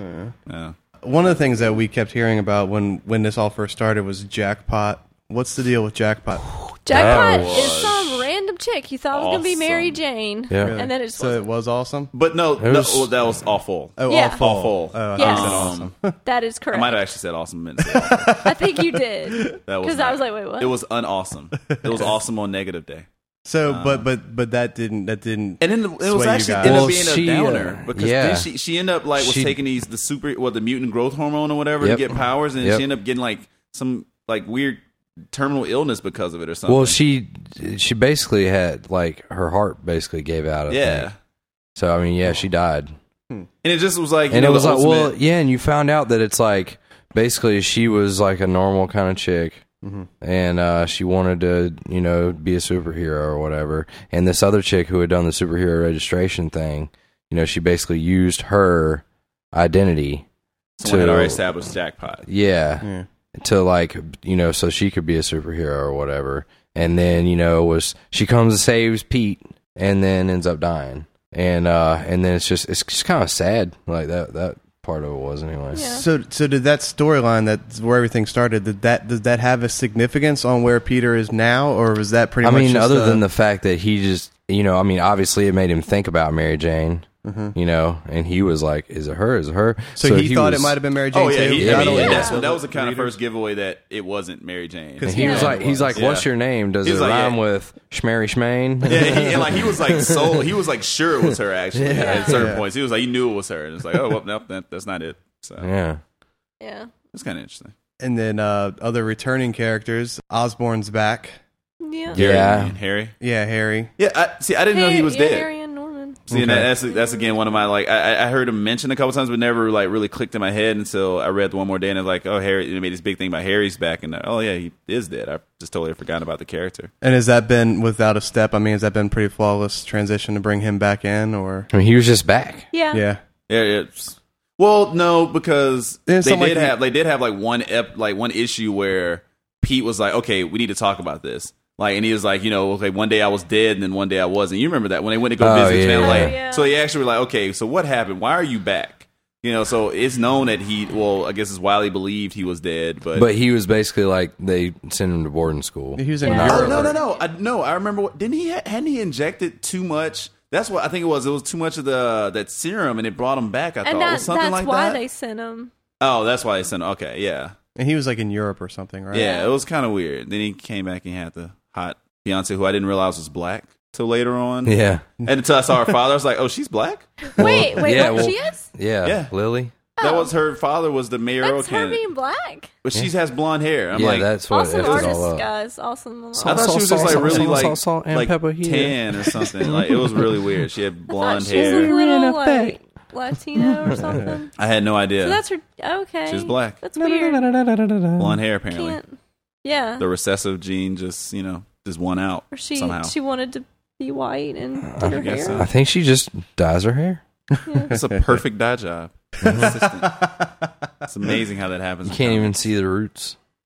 Yeah.
One of the things that we kept hearing about when, when this all first started was Jackpot. What's the deal with Jackpot?
Jackpot
That
is
was
some random chick you thought was going to be Mary
awesome.
Jane.
Yeah.
Really?
And then it just
so it
wasn't.
was awesome.
But no,
It
no
was-
well, that was awful.
Oh,
Yeah.
awful.
Awful.
Oh, I
Yes.
thought you said
Um,
awesome.
That is
I
correct.
might have actually said awesome. Meant to say awful.
I think you did.
That was
Because I
not-
was like, wait, what?
It was unawesome. It was awesome on negative day.
So,
Um,
but but but that didn't that didn't.
And then it was
Sway you
actually
guys.
ended
Well,
up being
she,
a
uh,
downer because
yeah.
then she she ended up like was
She-
taking these the super well the mutant growth hormone or whatever
Yep.
to get powers, and
Yep.
she ended up getting like some like weird terminal illness because of it or something.
Well, she she basically had like her heart basically gave out. I
yeah,
think. So I mean, yeah, she died,
and it just was like you
and
know,
it was
the
like,
ultimate,
well, yeah, and you found out that it's like basically she was like a normal kind of chick.
Mm-hmm.
And uh, she wanted to, you know, be a superhero or whatever. And this other chick who had done the superhero registration thing, you know, she basically used her identity
someone
to,
had already established Jackpot.
yeah,
Yeah.
to like, you know, so she could be a superhero or whatever. And then, you know, was she comes and saves Pete, and then ends up dying. And uh, and then it's just it's just kind of sad, like that that part of it was anyway.
Yeah.
So so did that storyline that's where everything started? Did that does that have a significance on where Peter is now, or was that pretty
I
much?
mean,
just
other
a-
than the fact that he just, you know, I mean, obviously it made him think about Mary Jane, you know, and he was like, "Is it her? Is it her?"
so, he, thought
was,
it might have been Mary Jane
Oh yeah,
too.
he,
Yeah,
I mean,
yeah.
that's
Yeah.
that was the kind of
Readers.
first giveaway that it wasn't Mary Jane.
Because
And he was
Yeah.
like, he's like,
Yeah.
"What's your name? Does
He's
it
like,
rhyme
yeah.
with Schmary Schmaine?"
Yeah, he, and like he was like so he was like sure it was her actually
Yeah.
at certain
Yeah.
points. He was like he knew it was her, and it's like oh well, nope, that, that's not it. So
yeah.
Yeah.
it's kind of interesting.
And then uh, other returning characters. Osborn's back.
Yeah.
Gary
Yeah.
and Harry.
Yeah, Harry.
Yeah, I, see, I didn't know he was
yeah,
dead.
Harry and Norman.
See, and
Okay.
that, that's that's again one of my like I, I heard him mentioned a couple times, but never like really clicked in my head until I read One More Day, and it was like, oh, Harry, it made this big thing about Harry's back, and uh, oh yeah, he is dead. I just totally forgotten about the character.
And has that been without a step? I mean, has that been pretty flawless transition to bring him back in, or
I mean, he was just back.
Yeah.
yeah?
Yeah, it's well, no, because
Yeah,
they
something
did
like-
have they did have like one ep, like one issue where Pete was like, okay, we need to talk about this. Like, and he was like, you know, okay, one day I was dead, and then one day I wasn't. You remember that when they went to go
Oh,
visit his
yeah,
family?
yeah.
Like,
Oh, yeah.
so they actually were like, okay, so what happened? Why are you back? You know, so it's known that he, well, I guess it's widely believed he was dead, but,
But he was basically like they sent him to boarding school.
He was in
Yeah.
oh
Europe.
no, no, no, I, no, I remember. What, didn't he? Hadn't he injected too much? That's what I think it was. It was too much of the that serum, and it brought him back. I
And
thought
that,
was something
that's
like
why
that.
they sent him.
Oh, that's why they sent. Okay, yeah.
And he was like in Europe or something, right?
Yeah, it was kind of weird. Then he came back and he had the hot fiance who I didn't realize was black till later on.
Yeah,
And until I saw her father, I was like, oh, she's black?
Wait, wait,
yeah,
what?
well-
she is?
yeah,
Yeah.
Lily.
That
Oh.
was her father was the mayoral
That's her
candidate.
being black.
But she has blonde hair. I'm
yeah,
like,
that's what
Awesome
it was
artist,
all up.
guys. Awesome.
I
Salt,
thought she
salt,
was just like
salt,
really
salt,
like,
salt, salt, and
like
pepper here.
tan or something. Like it was really weird. She had
I thought
blonde
she was a
hair.
little like Latino or something.
I had no
So
idea.
that's her. Okay.
She's black.
That's weird.
Blonde hair apparently.
Can't. Yeah.
The recessive gene just, you know, just won out
Or she
somehow.
she wanted to be white and did
I
her
guess
hair.
so.
I think she just dyes her hair.
It's a perfect dye job. Consistent. It's amazing how that happens.
You can't even see the roots.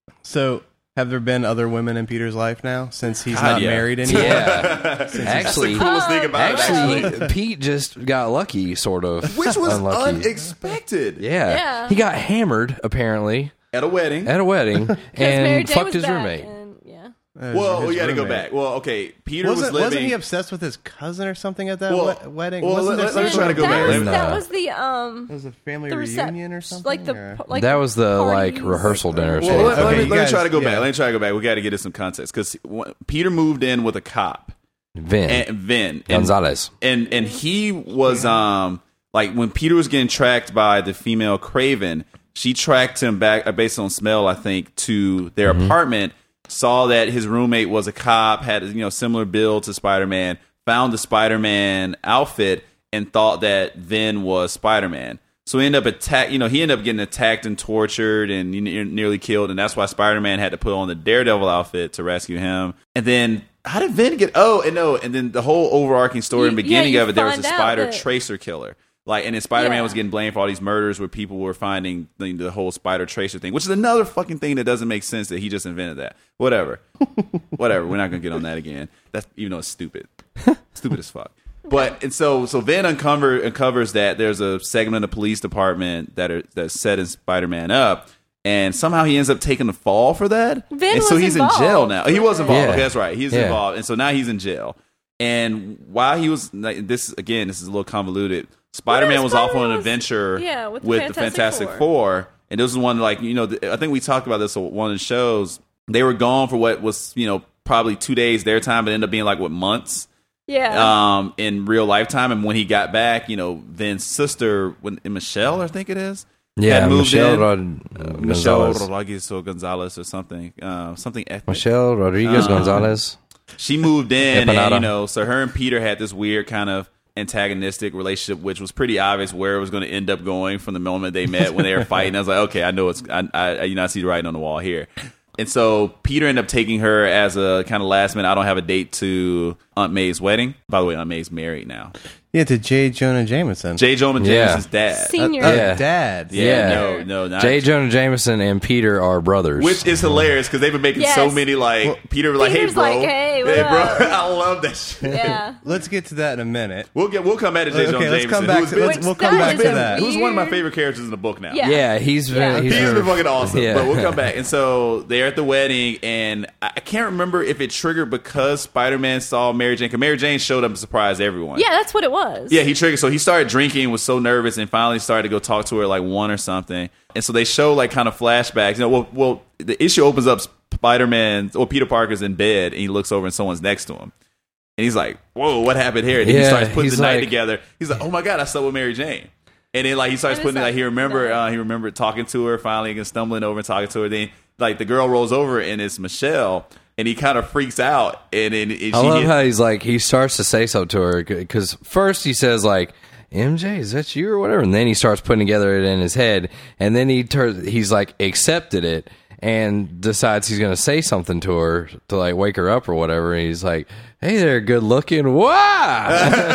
So, have there been other women in Peter's life now since he's
God,
not
yeah.
married anymore?
Yeah. actually,
the coolest thing about it,
actually,
actually.
Pete just got lucky, sort of.
Which was
unlucky.
unexpected.
Yeah.
Yeah.
He got hammered, apparently,
At a wedding.
at a wedding
Because Mary
and
Jane
fucked
was
his
back,
roommate.
and, yeah.
Uh,
well,
his
we got to go
roommate.
back. Well, okay. Peter
Wasn't,
was living.
wasn't he obsessed with his cousin or something at that
Well-
we- wedding?
well,
wasn't
let-
there
let me
some
try to
sort
go
of-
That
back.
was,
No.
that was the um
It was a family
the
reunion
recep-
or something?
like the
or-
like
that was the like
parties.
rehearsal dinner.
Well,
shit.
let, let
Okay,
me,
you
let me
guys-
try to go back.
yeah.
Let me try to go back. We got to get it some context because Peter moved in with a cop,
Vin
and Vin and,
Gonzalez.
and and he was um like when Peter was getting tracked by the female Craven, she tracked him back uh, based on smell, I think, to their
Mm-hmm.
apartment. Saw that his roommate was a cop, had you know similar build to Spider-Man. Found the Spider-Man outfit and thought that Vin was Spider-Man. So he ended up attack. You know, he ended up getting attacked and tortured and ne- nearly killed, and that's why Spider-Man had to put on the Daredevil outfit to rescue him. And then how did Vin get? Oh, and no, and then the whole overarching story in the
You- yeah,
beginning
you
of it, there was a
find out
spider
that-
tracer killer. Like, and then Spider-Man
Yeah.
was getting blamed for all these murders where people were finding the, the whole spider tracer thing, which is another fucking thing that doesn't make sense that he just invented that. Whatever. Whatever. We're not going to get on that again. That's, even though it's stupid. Stupid as fuck. But, and so, so Vin uncover, uncovers that there's a segment of the police department that are, that's setting Spider-Man up. And somehow he ends up taking the fall for that.
Vin
and so
was
he's
involved
in jail now. He was
with
involved.
it.
Okay, that's right. He's
Yeah.
involved. And so now he's in jail. And while he was, like, this, again, this is a little convoluted. Spider-Man
Yeah,
was off on
Spider-Man
an
was-
adventure
yeah, with the
the
Fantastic
Fantastic
Four.
Four. And this is one, like, you know, th- I think we talked about this on one of the shows. They were gone for what was, you know, probably two days their time, but ended up being like, what, months?
Yeah.
Um, in real lifetime. And when he got back, you know, Vin's sister, when, Michelle, I think it is.
Yeah,
had moved
Michelle
in.
Rod-
Uh, Michelle
Gonzalez.
Rodriguez or Gonzalez or something. Uh, something ethnic.
Michelle Rodriguez
Uh,
Gonzalez.
She moved in,
Empanada.
and you know, so her and Peter had this weird kind of antagonistic relationship, which was pretty obvious where it was going to end up going from the moment they met when they were fighting. I was like, okay, I know it's, I, I, you know, I see the writing on the wall here. And so Peter ended up taking her as a kind of last minute, I don't have a date to Aunt May's wedding. By the way, Aunt May's married now.
Yeah, to J. Jonah Jameson.
J. Jonah
Yeah.
Jameson's dad.
Senior.
Uh,
Yeah.
Dad.
Yeah,
Yeah.
no, no, not
J. Jonah Jameson and Peter are brothers.
Which is hilarious because they've been making so
Yes.
many like Peter was like,
Peter's
hey bro,
like, hey, what
bro,
up?
I love that shit.
Yeah.
Let's get to that in a minute.
We'll get we'll come back to J.
Okay,
Jonah
let's
Jameson,
come back
who's
to-
been-
let's-
Which
we'll come
that
back
is
to
a
that.
who's one of my
weird-
favorite characters in the book now.
Yeah.
yeah, he's been,
Yeah.
he's
He's been fucking awesome.
Yeah.
But we'll come back. And so they're at the wedding, and I I can't remember if it triggered because Spider-Man saw Mary Jane. Because Mary Jane showed up and surprised everyone.
Yeah, that's what it was.
Yeah, he triggered. So he started drinking, was so nervous, and finally started to go talk to her at like one or something. And so they show like kind of flashbacks. You know, well, well the issue opens up Spider-Man, or Peter Parker's in bed, and he looks over and someone's next to him. And he's like, whoa, what happened here? And then he
Yeah,
starts putting
he's
the night
like-
together. He's like, oh my God, I slept with Mary Jane. And then like he starts
And
putting
it's
it like he
like,
remembered
no.
uh, he remembered talking to her finally and stumbling over and talking to her. Then like the girl rolls over and it's Michelle, and he kind of freaks out. And then and she
I love
hit-
how he's like, he starts to say something to her because first he says like, M J, is that you or whatever? And then he starts putting together it in his head, and then he turns, he's like accepted it and decides he's gonna say something to her to like wake her up or whatever. And he's like, "Hey there, good looking." Wow!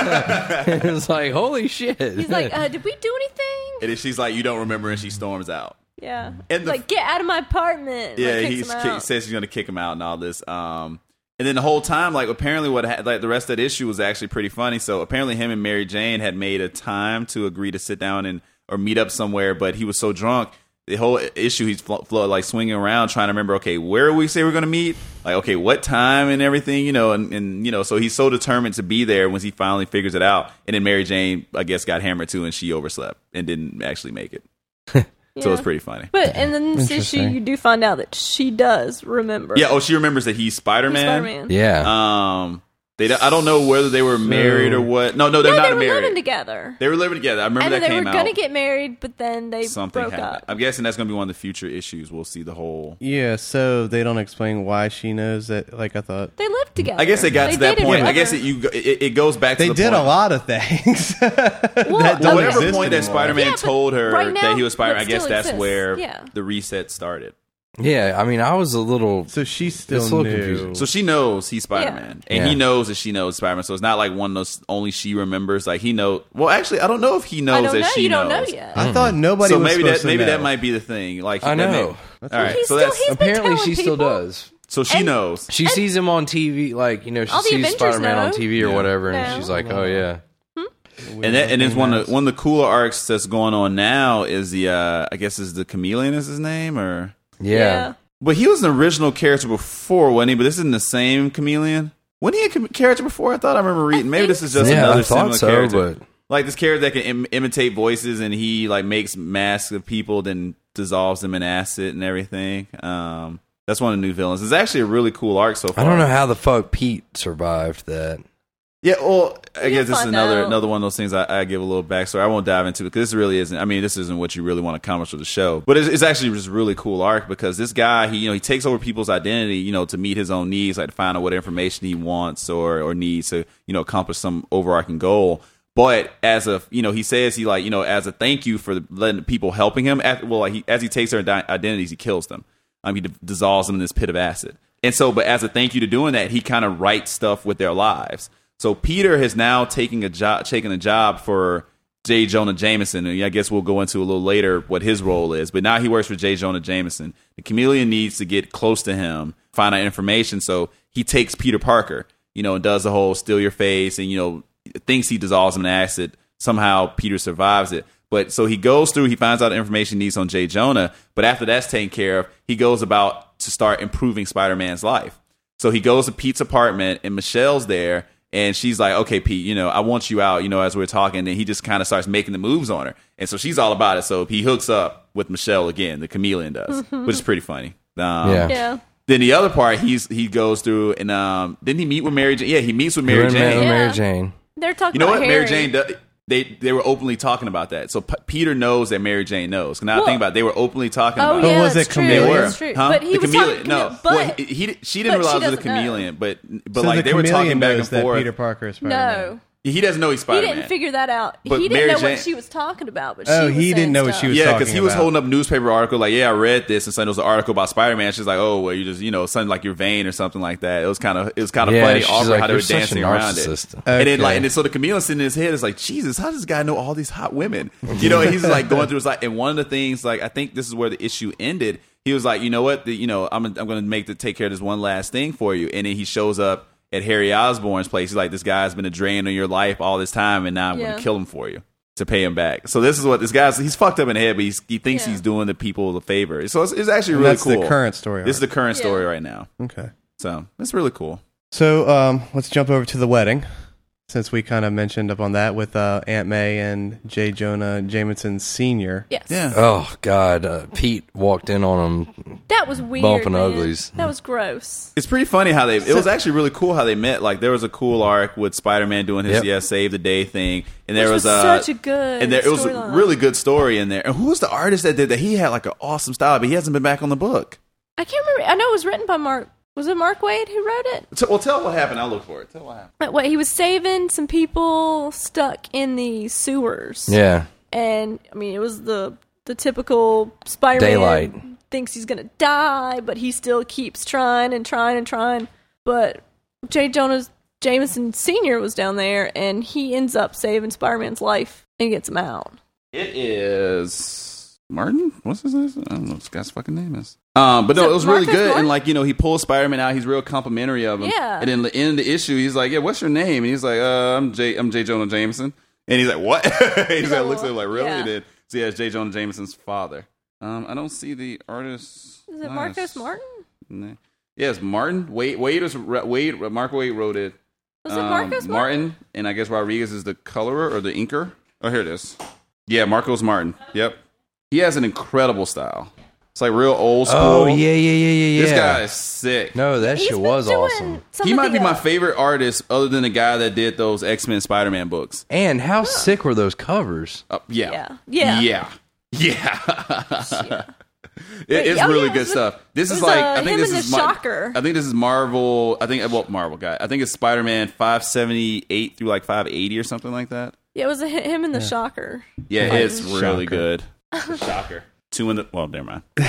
It's like, holy shit.
He's like, uh, did we do anything?
and then she's like, you don't remember, and she storms out.
Yeah.
And the-
like, get out of my apartment.
Yeah,
like,
he
kicks him
ki-
out.
says he's going to kick him out and all this. Um, and then the whole time, like apparently, what ha- like the rest of that issue was actually pretty funny. So apparently, him and Mary Jane had made a time to agree to sit down and or meet up somewhere, but he was so drunk. The whole issue, he's flo- flo- like swinging around trying to remember. Okay, where we say we're going to meet? Like, okay, what time and everything, you know, and, and you know, so he's so determined to be there once he finally figures it out. And then Mary Jane, I guess, got hammered too, and she overslept and didn't actually make it. So
Yeah.
it's pretty funny.
But and then this issue,
Interesting.
you do find out that she does remember.
Yeah. Oh, she remembers that he's Spider-Man.
Spider-Man.
yeah.
Um, they don't- I don't know whether they were married or what. No, no, they're
No,
not
they were
married.
living together.
They were living together. I remember
And then
that
they
came
were
out.
going to get married, but then they
Something
broke
happened.
up.
I'm guessing that's going to be one of the future issues. We'll see the whole.
Yeah, so they don't explain why she knows that. Like I thought,
They lived together.
I guess they got to that
dated
point. I
together.
guess it, you it, it goes back to
they
the
did
point.
a lot of things.
Well,
that
okay.
don't
Whatever
exist
point that
anymore.
Spider-Man
Yeah, but
told her
right now,
that he was Spider-Man, I
it
guess
still
that's
exists.
where
Yeah.
the reset started.
Yeah, I mean, I was a little.
So she still
It's a little
knew.
confusing.
So she knows he's Spider-Man, and
Yeah.
he knows that she knows Spider-Man. So it's not like one of those only she remembers. Like he know. Well, actually, I don't know if he knows
I don't
that
know.
she
You
knows.
don't know yet.
I thought nobody
So
was
maybe
supposed
that maybe
to know.
that might be the thing. Like
I
that may-
know.
all right,
He's
so
still-
that's
he's been
Apparently,
telling
she still
people.
does.
so she
and-
knows.
She sees him on T V, like you know, she
All the
sees
Avengers
Spider-Man on
know.
T V or
Yeah.
whatever, and
No.
she's like, "Oh yeah."
And that, and it's one of the, one of the cooler arcs that's going on now is the uh, I guess is the Chameleon is his name or
Yeah.
but he was an original character before, wasn't he? But this isn't the same Chameleon. Wasn't he a com- character before? I thought I remember reading. Maybe
think
this is just
Yeah,
another
I thought
similar
so,
character.
but
Like this character that can Im- imitate voices, and he like makes masks of people, then dissolves them in acid and everything. Um, that's one of the new villains. It's actually a really cool arc so far.
I don't know how the fuck Pete survived that.
Yeah, well, I
You'll
guess this is
find
another
out.
another one of those things I, I give a little backstory. I won't dive into it because this really isn't. I mean, this isn't what you really want to accomplish with the show, but it's, it's actually just a really cool arc because this guy, he you know, he takes over people's identity, you know, to meet his own needs, like to find out what information he wants or or needs to you know accomplish some overarching goal. But as a you know, he says he like you know as a thank you for letting people helping him. At, well, like he, as he takes their di- identities, he kills them. Um, he d- dissolves them in this pit of acid. And so, but as a thank you to doing that, he kind of writes stuff with their lives. So Peter has now taken a job, taken a job for J. Jonah Jameson, and I guess we'll go into a little later what his role is. But now he works for J. Jonah Jameson. The Chameleon needs to get close to him, find out information. So he takes Peter Parker, you know, and does the whole steal your face, and you know, thinks he dissolves him in acid. Somehow Peter survives it. But so he goes through, he finds out the information he needs on J. Jonah. But after that's taken care of, he goes about to start improving Spider-Man's life. So he goes to Pete's apartment, and Michelle's there. And she's like, okay, Pete, you know, I want you out, you know, as we're talking. And he just kind of starts making the moves on her. And so she's all about it. So he hooks up with Michelle again, the Chameleon does, which is pretty funny. Um,
Yeah.
Yeah.
Then the other part, he's he goes through and um, didn't he meet with Mary Jane? Yeah, he meets with Mary
Mary
Jane.
Jane.
Yeah.
Mary Jane.
They're talking
You know
about
what?
Harry.
Mary Jane, does, they they were openly talking about that. So P- Peter knows thatAry Jane knows. Now I
Well-
think about it, they were openly talking
Oh,
about
yeah,
it.
was
that's
it
true.
They
Chameleon?
were.
That's true.
Huh?
But he
the
was
chameleon.
talking
No,
to, but,
well, he, he she didn't
but she
realize it was a
doesn't know.
chameleon, but but
So
like
the
they were talking
chameleon
back and
knows that
forth.
Peter Parker is Spider-Man.
no.
He doesn't know he's Spider
He
Man.
didn't figure that out.
But
he didn't
Mary
know
Jane-
what she was talking about. But
Oh,
she was
he didn't
saying
know what
stuff.
she was
Yeah,
talking
because he was
about.
holding up a newspaper article like, yeah, I read this, and so there was an article about Spider Man. She's like, oh, well, you just you know something like you're vain or something like that. It was kind of it was kind of
Yeah,
funny,
she's
awkward
like,
how they
"You're
were
such a
dancing around it.
narcissist."
And then
Okay.
like and then so the chameleon sitting in his head is like, Jesus, how does this guy know all these hot women? You know, and he's like going through his like, and one of the things like I think this is where the issue ended. He was like, you know what, the, you know, I'm I'm going to make the take care of this one last thing for you, and then he shows up at Harry Osborn's place. He's like, this guy's been a drain on your life all this time, and now I'm going
Yeah.
to kill him for you to pay him back. So this is what this guy's, he's fucked up in the head, but he's, he thinks
Yeah.
he's doing the people a favor. So it's, it's actually
And
really
that's
cool.
the current story.
This is the current
Yeah.
story right now.
Okay.
So it's really cool.
So um, let's jump over to the wedding, since we kind of mentioned up on that with uh, Aunt May and J. Jonah Jameson Senior
Yes.
Yeah.
Oh God, uh, Pete walked in on him.
That was weird.
Bumping
man.
uglies.
That was gross.
It's pretty funny how they, it was actually really cool how they met. Like there was a cool arc with Spider-Man doing his,
Yep.
yeah, save the day thing. And there
Which
was,
was
uh,
such a good
and there, it was a
storyline.
really good story in there. And who was the artist that did that? He had like an awesome style, but he hasn't been back on the book.
I can't remember. I know it was written by Mark. Was it Mark Wade who wrote it?
So, well, tell what happened. I'll look for it. Tell what happened.
But Wait, he was saving some people stuck in the sewers.
Yeah,
And I mean, it was the the typical Spider-Man
Daylight.
thinks he's gonna die, but he still keeps trying and trying and trying. But J. Jonah Jameson Senior was down there, and he ends up saving Spider-Man's life and gets him out.
It is Martin. What's his name? I don't know what this guy's fucking name is. Um, but no,
Is it
it was really
Marcus
good.
Martin?
And like you know, he pulls Spider-Man out. He's real complimentary of him.
Yeah.
And then the end of the issue, he's like, "Yeah, what's your name?" And he's like, uh, "I'm J. I'm J. Jonah Jameson." And he's like, "What?" he's like, looks at him like, "Really?"
Yeah.
And then, so yeah, it's J. Jonah Jameson's father. Um, I don't see the artist.
Is it
Nice.
Marcos Martin?
Nah. Yes, Martin. Wade. Wade was Wade. Mark Wade wrote it.
Was it
Um,
Marcos Martin?
Martin, and I guess Rodriguez is the colorer or the inker. Oh, here it is. Yeah, Marcos Martin. Yep. He has an incredible style. It's like real old school.
Oh yeah, yeah, yeah, yeah, yeah.
This guy is sick.
No, that
He's
shit
been
was
doing
awesome.
some
He
of
might
the,
be my
uh,
favorite artist other than the guy that did those X-Men Spider-Man books.
And how sick were those covers?
Uh, yeah.
Yeah.
Yeah. Yeah.
Yeah.
It- it's
oh,
really
yeah, it
good
was the-
stuff. This
it
is
was,
like
uh,
I think
him
this
and
is
the
my,
Shocker.
I think this is Marvel. I think well Marvel guy. I think it's Spider-Man five seventy-eight through like five eighty or something like that.
Yeah, it was a, him and the Shocker.
Yeah,
Fighting.
it's really
Shocker.
good. Shocker. two in the. Well, never mind.
Go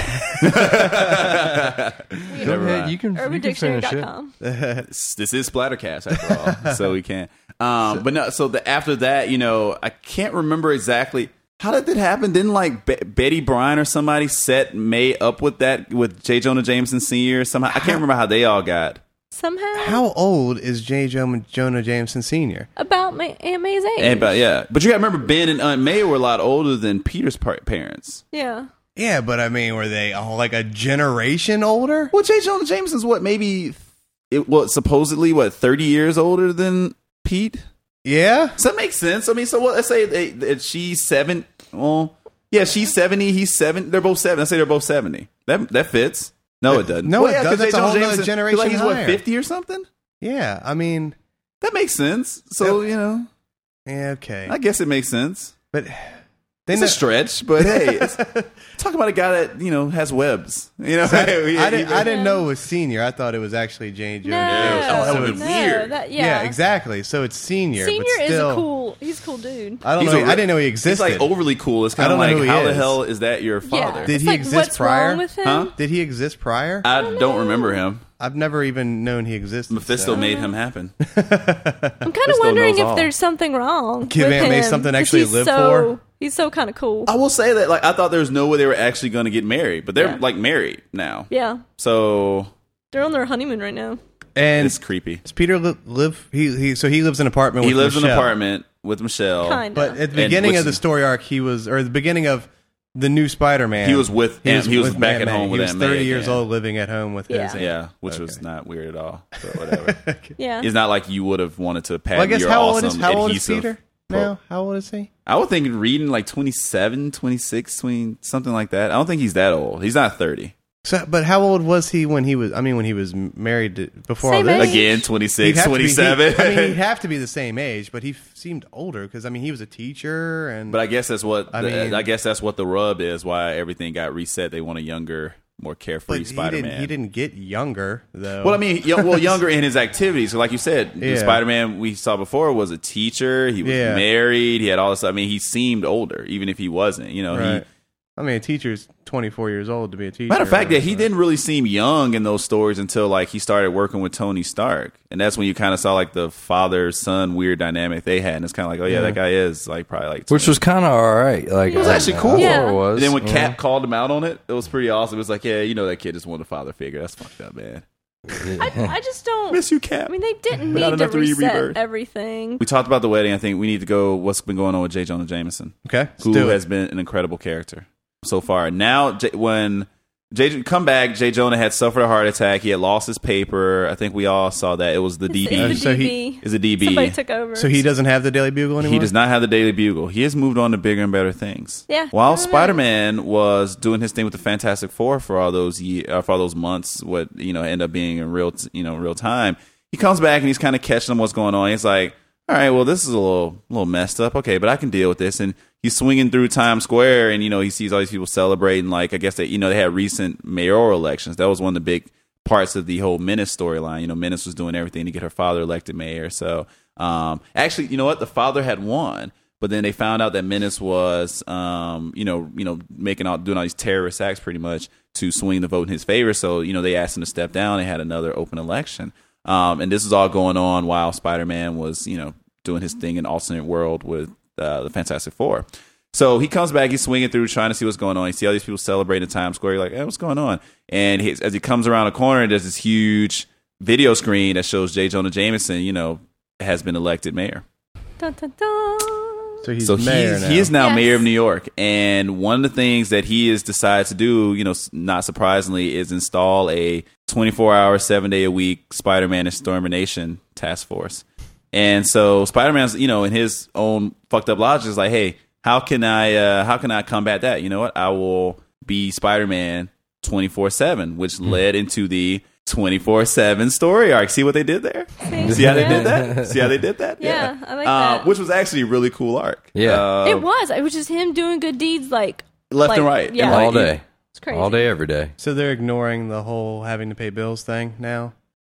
Never
ahead.
mind.
You can,
urban
you can
dictionary
finish
dot
it.
com.
This this is Splattercast after all, so we can't. Um, but no, so the, after that, you know, I can't remember exactly how did that happen. Didn't like Be- Betty Bryan or somebody set May up with that with J. Jonah Jameson Senior somehow? I can't remember how they all got.
Somehow.
How old is J. Jo- Jonah Jameson Senior?
About May- Aunt May's age.
And, but yeah, but you got to remember Ben and Aunt May were a lot older than Peter's par- parents.
Yeah.
Yeah, but I mean, were they all like a generation older?
Well, J. Jonah Jameson's what maybe it what supposedly what thirty years older than Pete.
Yeah.
So that makes sense. I mean, so what? Let's say they, that she's seven. Well, yeah, she's seventy. He's seven. They're both seven. Let's say they're both seventy. That that fits. No, it doesn't.
No,
well,
it
yeah,
does.
'cause
That's
J.
a
Jonah
whole nother
Jameson-
generation
Like he's what
higher.
fifty or something.
Yeah. I mean,
That makes sense. So you know,
yeah, okay.
I guess it makes sense.
But
It's
then
a stretch, but hey, it's, talk about a guy that you know has webs. You know,
I, didn't,
Yeah,
I, didn't,
he-
I didn't know it was Senior. I thought it was actually J. Jonah
No.
Jameson.
Oh, that
no,
would've been weird.
That,
Yeah.
yeah.
exactly. So it's Senior.
Senior
but
is
still,
a cool. He's a cool dude.
I don't
He's
know.
a
I didn't know he existed.
It's like overly cool. It's
I
kind of
don't know
like,
who he
how the
is.
hell is that your father?
Yeah.
Did
It's
he
like,
exist
what's
prior?
wrong with him?
Huh?
Did he exist prior?
I don't remember him.
I've never even known he existed.
Mephisto
so.
made him happen.
I'm kind of
Still
wondering
knows
if
all.
there's something wrong.
Give
with
Aunt May
him,
something to
'cause
actually
he's
live
so,
for?
He's so kind of cool.
I will say that like I thought there was no way they were actually going to get married, but they're
Yeah.
like married now.
Yeah.
So
They're on their honeymoon right now.
And
it's creepy.
does Peter li- live? He, he so he lives in an apartment.
He
with
lives in an
Michelle.
apartment with Michelle.
Kind
But
of.
at the
And
beginning
which
of the
is-
story arc, he was, or the beginning of the new Spider-Man.
He was with Aunt- he was back
Aunt
at
May.
home with
He was
Aunt May
thirty years
again.
old, living at home with
Yeah.
his. Aunt.
Yeah, which was
Okay.
not weird at all. But whatever.
Yeah.
It's not like you would have wanted to patent
Well, I guess
your
how
awesome
old is how old is
adhesive
Peter
pro-
now? How old is he?
I would think reading like twenty-seven, twenty-six, twenty, something like that. I don't think he's that old. He's not thirty.
So, but how old was he when he was? I mean, when he was m- married to, before
Same
all this?
age.
Again,
He'd
twenty-six,
have to be-
twenty-seven.
he- I mean, he'd have to be the same age, but he f- seemed older because I mean, he was a teacher and.
But I guess that's what
I
the,
mean-
I guess that's what the rub is. Why everything got reset. They want a younger, more carefree
but he
Spider-Man.
didn't, he didn't get younger though.
Well, I mean, y- well, younger in his activities. So like you said, the
Yeah.
Spider-Man we saw before was a teacher. He was
Yeah.
married. He had all this. I mean, he seemed older, even if he wasn't. You know,
right.
he.
I mean, a teacher's twenty-four years old to be a teacher.
Matter of fact, that he
so-
didn't really seem young in those stories until like he started working with Tony Stark, and that's when you kind of saw like the father son weird dynamic they had, and it's kind of like, oh yeah,
Yeah.
that guy is like probably like.
Which was kind of all right. Like
It was
I-
actually
I
cool.
thought
Yeah.
It was.
And then when
yeah.
Cap called him out on it, it was pretty awesome. It was like, yeah, you know that kid just wanted a father figure. That's fucked up, man.
I, I just don't.
Miss you, Cap.
I mean, they didn't
But not
need to
enough to be
reset
rebirthed.
everything.
We talked about the wedding. I think we need to go. What's been going on with J. Jonah Jameson?
Okay, let's
Who
do it.
has been an incredible character so far. Now, J- when Jay come back, Jay Jonah had suffered a heart attack. He had lost his paper. I think we all saw that. It was the D B.
It's, it's
So
the
he-
D B.
Is a D B.
Somebody took over.
So he doesn't have the Daily Bugle anymore.
He does not have the Daily Bugle. He has moved on to bigger and better things.
Yeah,
While
I don't know.
Spider-Man was doing his thing with the Fantastic Four for all those ye- uh, for all those months, what you know end up being in real t- you know real time. He comes back and he's kind of catching them what's going on. He's like, all right, well, this is a little a little messed up. Okay, but I can deal with this. And he's swinging through Times Square, and you know he sees all these people celebrating. Like I guess they you know they had recent mayoral elections. That was one of the big parts of the whole Menace storyline. You know, Menace was doing everything to get her father elected mayor. So um, actually, you know what? The father had won, but then they found out that Menace was um, you know you know making all doing all these terrorist acts pretty much to swing the vote in his favor. So you know they asked him to step down. They had another open election. Um, and this is all going on while Spider-Man was, you know, doing his thing in alternate world with uh, the Fantastic Four. So he comes back, he's swinging through, trying to see what's going on. You see all these people celebrating in Times Square. You're like, hey, what's going on? And he, as he comes around a corner, there's this huge video screen that shows J. Jonah Jameson, you know, has been elected mayor.
Dun, dun, dun.
So he's
so
mayor
he's,
now.
he is now
Yes.
mayor of New York. And one of the things that he has decided to do, you know, not surprisingly, is install a twenty-four hour, seven day a week Spider-Man extermination task force. And so Spider-Man's, you know, in his own fucked up logic is like, hey, how can I, uh, how can I combat that? You know what? I will be Spider-Man twenty-four seven, which led into the twenty-four seven story arc. See what they did there?
See?
See how they
Yeah.
did that? See how they did that?
Yeah, I like
Uh,
that.
Which was actually a really cool arc.
Yeah.
Uh,
It was. It was just him doing good deeds, like
left
like,
and right.
Yeah,
And like,
all day,
it's crazy.
all day, every day.
So they're ignoring the whole having to pay bills thing now.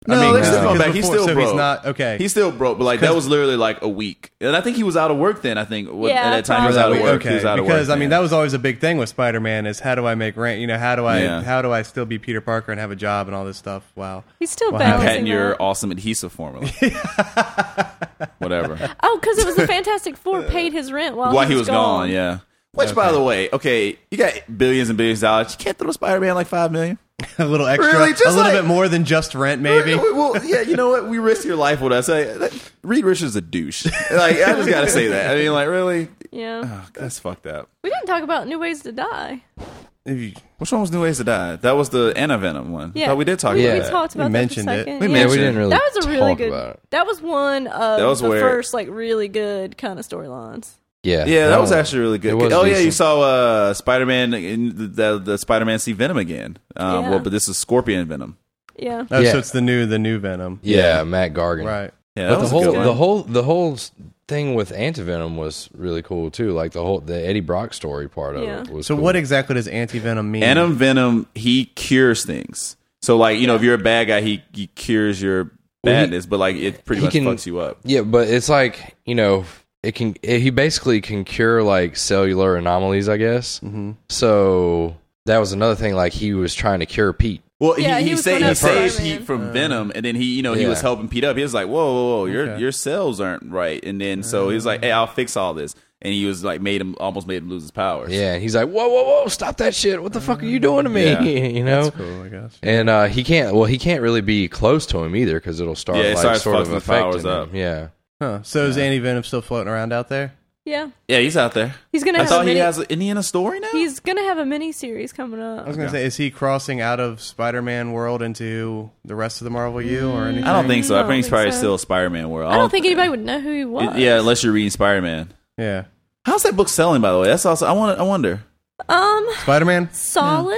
I
No,
mean,
they
he's
still
still going
because
back. He's
before-
still
so
broke.
he's not- okay.
He's still broke, but like that was literally like a week, and I think he was out of work then. I think what-
Yeah,
at that time he was out of
probably.
work. He
Okay,
was out of
because
work
I mean
then.
that was always a big thing with Spider-Man is how do I make rent? You know, how do I
Yeah.
how do I still be Peter Parker and have a job and all this stuff? Wow.
He's still
Wow.
balancing
patent your
that.
awesome adhesive formula. Whatever.
Oh, because it was the Fantastic Four paid his rent while,
While he was gone, yeah. Which, by
Okay.
the way, okay, you got billions and billions of dollars. You can't throw Spider-Man like five million.
a little extra,
Really? Just
a little
like-
bit more than just rent, maybe.
Well, yeah, you know what? We risk your life with us. I, that, Reed Richards is a douche. Like, I just gotta say that. I mean, like, really?
Yeah.
Oh, that's fucked up.
We didn't talk about New Ways to Die.
If you-
Which one was New Ways to Die? That was the Anna Venom one.
Yeah.
Oh, we did talk
we,
about
we
that.
talked about
We
that
mentioned
for a
it.
second.
We
yeah.
Yeah, we
mentioned
didn't really
That was a really
talk
good.
about it.
That was one of
That was
the
where-
first like really good kind of storylines.
Yeah,
Yeah, that
no,
was actually really good.
it was
Oh yeah, you
decent.
saw uh, Spider-Man in the, the, the Spider-Man see Venom again. Um,
Yeah.
Well, but this is Scorpion Venom.
Yeah.
oh,
Yeah.
so it's the new the new Venom.
Yeah, Matt Gargan.
Right.
Yeah, that
But the
was a
whole
good one.
the whole the whole s- thing with Antivenom was really cool too. Like the whole the Eddie Brock story part of
Yeah.
it was
So
cool.
what exactly does anti-venom mean?
Venom Venom, he cures things. So like, you know, if you're a bad guy, he, he cures your
Well, he-
badness, but like it pretty
he
much
can-
fucks you up.
Yeah, but it's like, you know, it can it, he basically can cure like cellular anomalies, I guess.
Mhm.
So that was another thing. Like he was trying to cure Pete.
Well,
Yeah,
he,
he
he,
was
saved,
going
he
after
saved
Spider-Man.
Pete from Venom, and then he, you know, he
Yeah.
was helping Pete up. He was like, "Whoa, whoa, whoa, your
Okay.
your cells aren't right." And then so he was like, "Hey, I'll fix all this." And he was like, made him almost made him lose his powers.
Yeah, and he's like, whoa, whoa, whoa, stop that shit! What the fuck are you doing to me?
Yeah.
you know.
That's cool, I guess.
And uh, he can't. Well, he can't really be close to him either because it'll start
Yeah, it
like
starts
sort of
fucking the
affecting
powers
him.
up.
Yeah.
Huh. So is anti-venom still floating around out there?
Yeah.
yeah, he's out there.
He's gonna
I
have
thought
a mini.
he has. Isn't he in a story now?
He's gonna have a mini series coming
I
up.
was going to
Okay.
say, is he crossing out of Spider-Man world into the rest of the Marvel U or anything?
I don't think so. I
I don't
think he's
think
probably
so.
still Spider-Man world.
I don't think anybody would know who he was.
Yeah, unless you're reading Spider-Man.
Yeah.
How's that book selling, by the way? That's also I want. I wonder.
Um,
Spider-Man?
solid.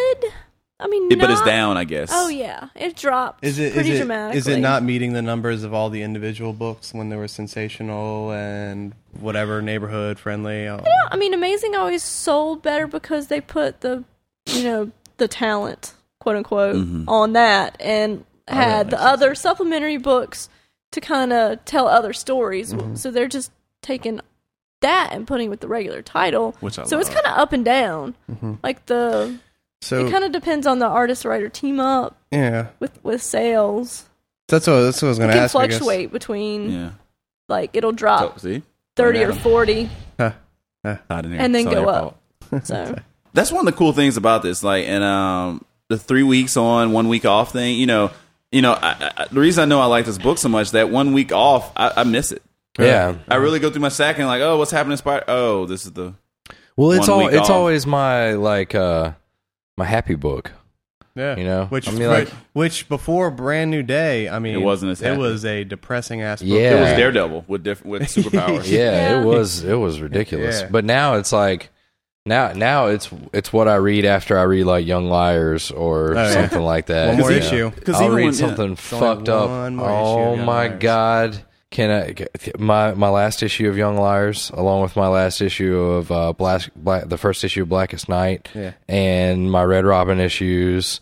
I mean,
Yeah, but it's
not-
down, I guess.
Oh yeah, it dropped.
Is it
pretty
is it,
dramatically?
is it not meeting the numbers of all the individual books when they were sensational and whatever neighborhood friendly? All-
I mean, Amazing always sold better because they put the, you know, the talent, quote unquote,
Mhm.
on that, and had the
makes sense.
other supplementary books to kind of tell other stories.
Mm-hmm.
So they're just taking that and putting it with the regular title.
Which I
so it's
love.
kind of up and down.
Mhm.
Like the,
So
it kind of depends on the artist writer team up
yeah,
with with sales.
that's what that's what I was
It
going to
can
ask. I guess.
fluctuate between
Yeah.
like it'll
So,
drop
see,
thirty or
Adam.
forty,
Not in here.
and then
It's not
go
your
up.
fault.
So
That's one of the cool things about this. Like, and um, the three weeks on, one week off thing. You know, you know. I, I, the reason I know I like this book so much that one week off, I, I miss it.
Yeah.
I really go through my sack and like, oh, what's happening? Spider? Oh, this is the.
Well, it's
One
all
week
it's
off.
always my like uh my happy book.
Yeah,
You know?
which
I mean, like-
which before Brand New Day, I mean,
It wasn't as
It
happy.
was a depressing ass book.
Yeah.
It was Daredevil with different with superpowers.
Yeah,
Yeah.
it was it was ridiculous.
Yeah.
But now it's like now now it's it's what I read after I read like Young Liars or
yeah.
something like that.
One more
you know.
issue.
'Cause
I'll
even
read
when- yeah,
something
it's only
fucked up.
one more issue
Oh
of Young
my
Liars.
god. Can I my my last issue of Young Liars, along with my last issue of uh, Black, Black, the first issue of Blackest Night,
Yeah.
and my Red Robin issues,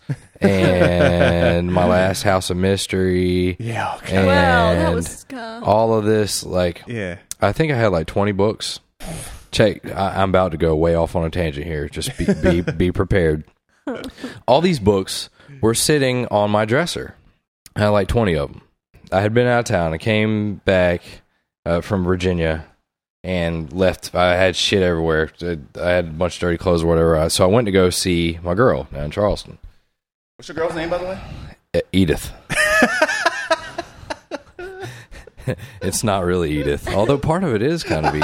and my last House of Mystery,
Yeah, okay.
and
wow, that was uh,
all of this. Like,
yeah.
I think I had like twenty books. Check, I, I'm about to go way off on a tangent here. Just be be, be prepared. All these books were sitting on my dresser. I had like twenty of them. I had been out of town. I came back uh, from Virginia and left. I had shit everywhere. I had a bunch of dirty clothes or whatever. So I went to go see my girl down in Charleston,
What's your girl's name, by the way?
E- Edith. It's not really Edith, although part of it is kind of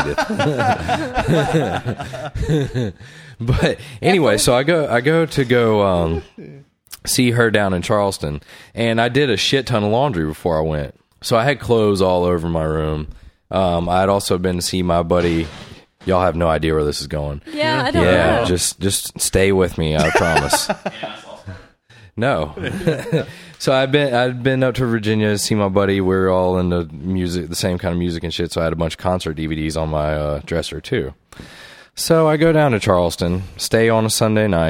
Edith. But anyway, so I go I go to go um, see her down in Charleston, and I did a shit ton of laundry before I went. So I had clothes all over my room. Um, I had also been to see my buddy. Y'all have no idea where this is going.
yeah, I don't
Yeah,
know.
just just stay with me, I promise. No. So I'd been I'd been up to Virginia to see my buddy. We were all into music, the same kind of music and shit. So I had a bunch of concert D V Ds on my uh, dresser too. So I go down to Charleston, stay on a Sunday night,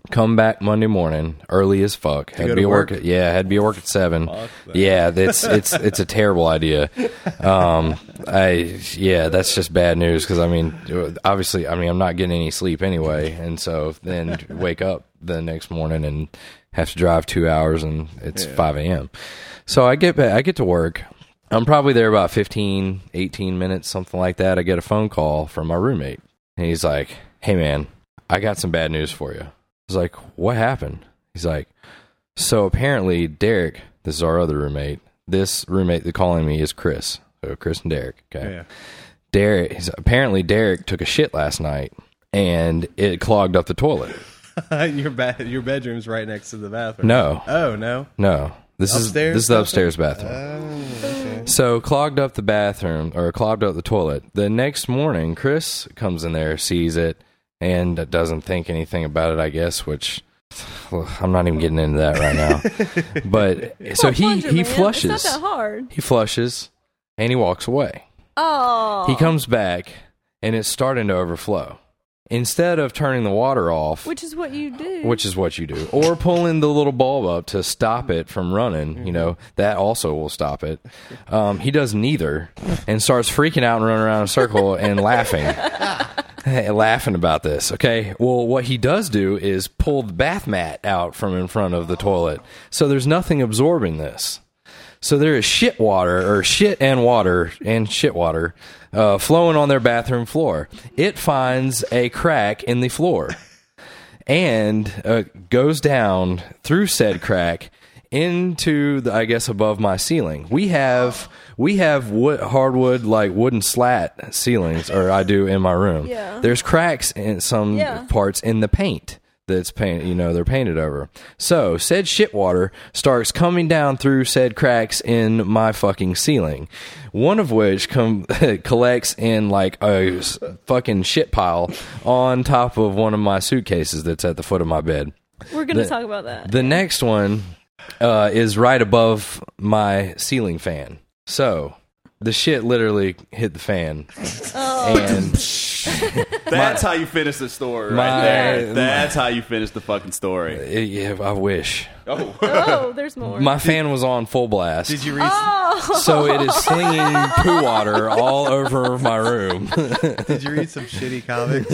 Come back Monday morning, early as fuck. Had to
go
be
to
at work.
work?
At, yeah, had to be at work at seven. Yeah, it's it's it's a terrible idea. Um, I yeah, that's just bad news because I mean, obviously, I mean, I'm not getting any sleep anyway, and so then wake up the next morning and have to drive two hours, and it's
Yeah.
five a.m. So I get back, I get to work. I'm probably there about fifteen, eighteen minutes, something like that. I get a phone call from my roommate, and he's like, "Hey, man, I got some bad news for you." I was like, "What happened?" He's like, "So apparently Derek, this is our other roommate. This roommate that's calling me is Chris. So Chris and Derek. Okay,
Yeah.
Derek. He's, apparently Derek took a shit last night, and it clogged up the toilet.
your ba- your bedroom's right next to the bathroom.
No,
Oh no.
no, this
Upstairs
is this is the upstairs bathroom.
Oh, okay.
So clogged up the bathroom or clogged up the toilet. The next morning, Chris comes in there, sees it, and doesn't think anything about it, I guess, which well, I'm not even getting into that right now. But so he,
Plunger,
he
man.
flushes.
It's not that hard.
He flushes and he walks away.
Oh.
He comes back and it's starting to overflow. Instead of turning the water off,
Which is what you do.
which is what you do, or pulling the little bulb up to stop it from running, you know, that also will stop it. Um, he does neither and starts freaking out and running around in a circle and laughing. laughing about this. Okay. Well, what he does do is pull the bath mat out from in front of the toilet. So there's nothing absorbing this. So there is shit water or shit and water and shit water uh, flowing on their bathroom floor. It finds a crack in the floor and uh, goes down through said crack into the, I guess, above my ceiling. We have we have wood, hardwood, like wooden slat ceilings, or I do in my room.
Yeah.
There's cracks in some
Yeah.
parts in the paint that's paint, you know, they're painted over. So said shit water starts coming down through said cracks in my fucking ceiling. One of which come collects in like a s- fucking shit pile on top of one of my suitcases that's at the foot of my bed.
We're going to
the-
talk about that.
The next one uh, is right above my ceiling fan. So the shit literally hit the fan,
Oh.
and
That's how you finish the story right
my-
there.
my-
That's how you finish the fucking story.
uh, yeah, I wish
Oh,
Oh, there's more.
my fan was on full blast.
Did you read?
oh.
So it is slinging poo water all over my room.
Did you read some shitty comics?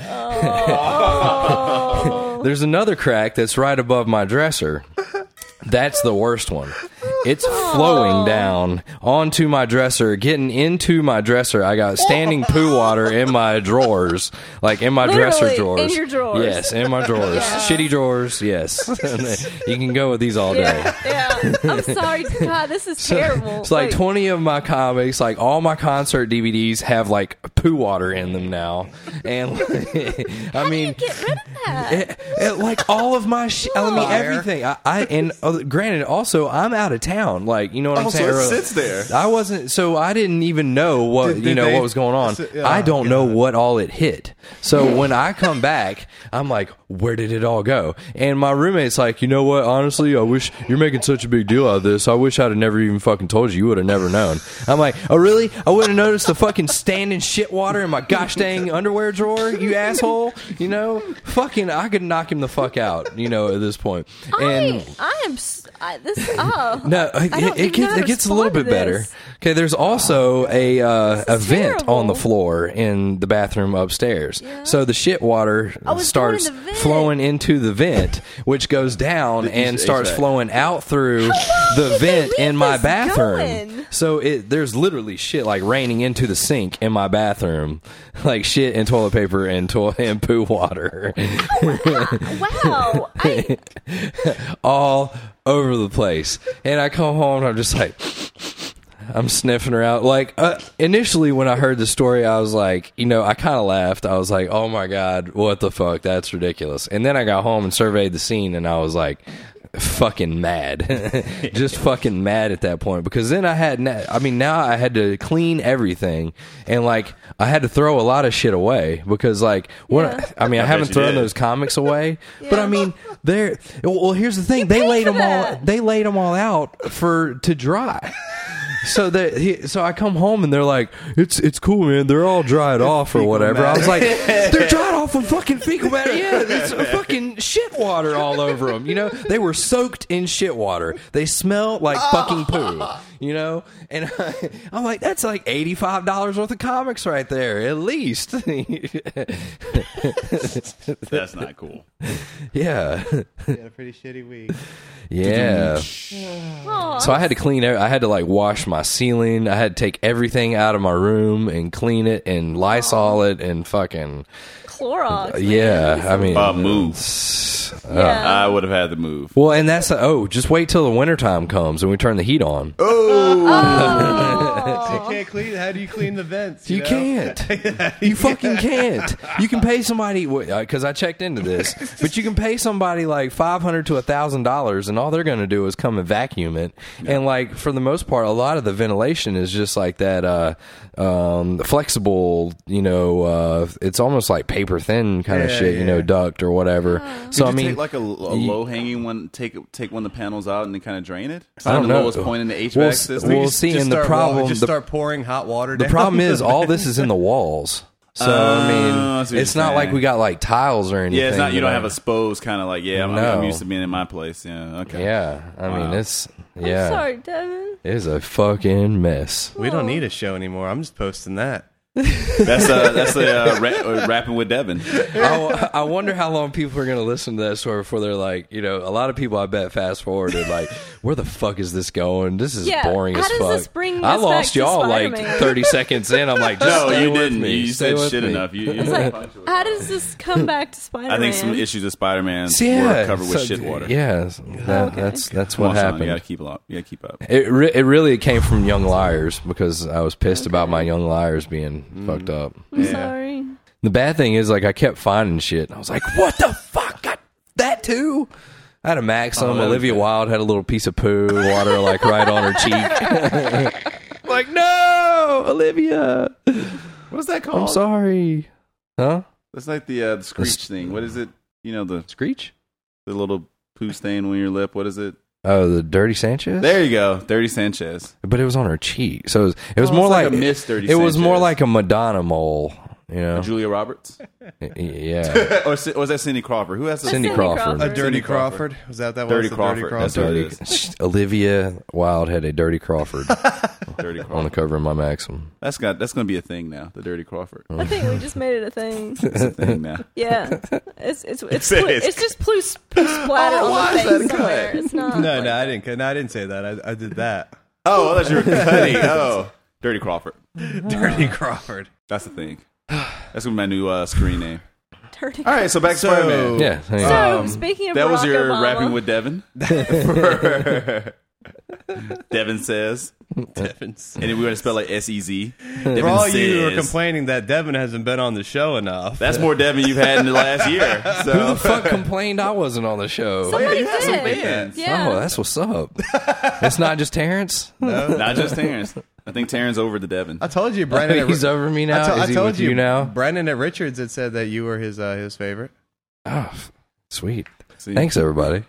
Oh.
There's another crack that's right above my dresser. That's the worst one. It's flowing down onto my dresser, getting into my dresser. I got standing poo water in my drawers, like in my dresser
Literally,
drawers.
in your drawers.
Yes, in my drawers.
Yeah.
Shitty drawers, yes. You can go with these all day.
Yeah, yeah. I'm sorry. God, this is terrible.
It's like twenty of my comics, like all my concert D V Ds have like poo water in them now. And I mean,
Get rid of that.
it, it, like all of my shit, I mean
Fire.
everything. I, I and uh, granted, also I'm out of town. Like you know what I'm
Oh, so
saying?
it
Or-
sits there.
I wasn't, so I didn't even know what
Did-
you
did
know
they-
what was going on.
so- oh,
I don't know
God.
what all it hit. So when I come back, I'm like, where did it all go? And my roommate's like, you know what? Honestly, I wish you're making such a big deal out of this. I wish I'd have never even fucking told you. You would have never known. I'm like, oh really? I would have noticed the fucking standing shit water in my gosh dang underwear drawer. You asshole. You know, fucking, I could knock him the fuck out. You know, at this point. And
I, I am. s- I, this. Oh.
no,
I
it,
don't
it
even know
gets
how
it
to
gets a little
respond
bit
to
better.
this.
Okay, there's also a uh, a
is
vent on the
terrible.
floor in the bathroom upstairs.
Yeah.
So the shit water
Oh, it's
starts
going in the vent.
flowing into the vent, which goes down
The-
and
the
starts
H V A C.
flowing out through
long
the
did they
vent
leave
in my
this
bathroom.
going?
So it there's literally shit like raining into the sink in my bathroom, like shit and toilet paper and toilet and poo water.
Wow. I,
all over the place. And I come home and I'm just like, I'm sniffing around. Like, uh, initially when I heard the story, I was like, you know, I kind of laughed. I was like, oh my God, what the fuck? That's ridiculous. And then I got home and surveyed the scene and I was like, fucking mad. Just fucking mad at that point. Because then I had, na- I mean, now I had to clean everything. And like, I had to throw a lot of shit away. Because like, what,
Yeah.
I mean, I,
I bet
haven't
you
thrown
did.
those comics away. But
Yeah.
I mean, they're, well, here's the thing. They
paid
laid
for
them all,
that.
they laid them all out for, to dry. so that he, so I come home and they're like, it's it's cool, man. They're all dried off or whatever. I was like, they're dried off with fucking fecal matter. Yeah, it's fucking shit water all over them. You know, they were soaked in shit water. They smell like fucking poo. You know, and I, I'm like, that's like eighty-five dollars worth of comics right there, at least.
That's not cool.
Yeah.
Yeah, a pretty shitty week.
Yeah.
Aw.
So I had to clean it. I had to like wash my ceiling. I had to take everything out of my room and clean it and Lysol it and fucking
Clorox. man.
yeah. I mean,
Uh, move.
uh,
Yeah.
I would have had to move.
well, and that's a, oh, just wait till the wintertime comes and we turn the heat on.
You can't clean. How do you clean the vents?
You
know?
can't. You fucking can't. You can pay somebody because I checked into this, but you can pay somebody like five hundred to a thousand dollars, and all they're going to do is come and vacuum it. And like for the most part, a lot of the ventilation is just like that uh, um, flexible. You know, uh, it's almost like paper thin kind of
Yeah,
shit. You know,
yeah.
duct or whatever. So
Could
I
you
mean,
take like a, a
you-
low hanging one, take take one of the panels out and then kind of drain it.
I don't
the
know.
lowest point in the H V A C
Well,
system.
well,
Just-
see,
just
and the
start
problem-
wa- just
the-
start pouring hot water.
The
down.
problem is all this is in the walls. So
Oh, I
I
see
mean,
what
it's
you're
not like
saying.
we got like tiles or anything.
yeah, it's not. You
that
don't
I-
have a spose kind of like. Yeah, I'm,
No.
I'm used to being in my place. Yeah. Okay.
Yeah, I mean
Wow.
it's
I'm
yeah,
sorry, Devin.
it's a fucking mess.
we don't need a show anymore. I'm just posting that.
That's uh, that's the uh, ra- uh, rapping with Devin.
I, I wonder how long people are going to listen to that story before they're like, you know, a lot of people I bet fast forwarded like, where the fuck is this going? This is
Yeah,
boring
how
as
does
fuck.
this bring
I
us
lost
back to
y'all like
Spider-Man?
thirty seconds in. I'm like, just
No,
stay
you
with
didn't.
me.
You
Stay
said
with
shit
me.
enough. You, you
It's like, how does this come back to Spider-Man?
I think some issues of Spider-Man
So, yeah,
were covered with
so-
shit water.
Yeah, that,
Okay.
that's that's
Come
what
on, Sean,
happened.
You gotta keep up. You gotta keep up.
It re- it really came from Young Liars because I was pissed about my Young Liars being fucked up.
I'm sorry.
The bad thing is, like, I kept finding shit. I was like, what the fuck? Got that too? I had a Maxim.
Oh, that was
Olivia
good.
Wilde had a little piece of poo water, like, right on her cheek. Like, no, Olivia.
What's that called?
I'm sorry. Huh?
That's like the uh, the screech thing. What is it? You know the
Screech?
the little poo stain on your lip. What is it?
Oh, the Dirty Sanchez?
There you go, Dirty Sanchez.
But it was on her cheek. So it was, it was
Oh,
more
it's like
like,
a Miss Dirty
it was more
Sanchez.
like a Madonna mole, you know?
Julia Roberts,
Y- Yeah.
or, C- or was that Cindy Crawford? Who has the
Cindy
Cindy
Crawford.
Crawford.
A
Cindy
dirty
Crawford.
Crawford. Was that that
Dirty
was? The
Crawford.
Dirty
That's
Crawford.
what it
Dirty,
is.
Olivia Wilde had a Dirty Crawford
Dirty
on the
Crawford?
cover of my Maxim.
That's got that's gonna be a thing now. The Dirty Crawford.
I think we just made it a thing.
It's a thing now.
Yeah, it's it's it's,
It
plu-
is.
it's just poo, poo splatter
Oh, why
on the
is that
face
cut?
somewhere. It's not.
No,
like
no, I
that.
didn't. No, I didn't say that. I, I did that.
Oh, I thought you were cutting. Oh, Dirty Crawford.
Dirty Crawford.
That's the thing. That's gonna be my new uh, screen name.
Dirty.
All right, so back to
So-
Spider-Man.
Yeah. there you go.
So
Um,
speaking of
That was
Barack
your
Obama,
rapping with Devin. Devin says,
Devins.
and then we're gonna spell like S E Z.
For all
Devin
you who are
says.
complaining that Devin hasn't been on the show enough.
That's more Devin you've had in the last year. So.
Who the fuck complained I wasn't on the show?
somebody
you had some
did.
fans.
Yeah.
Oh, that's what's up. It's not just Terrence.
Not just Terrence. I think Terrence over the Devin.
I told you, Brandon. at
He's
Ri-
over me now.
I, to-
Is
I
he
told
with you, now?
Brandon at Richards had said that you were his uh, his favorite.
Oh, f- sweet.
See?
Thanks, everybody.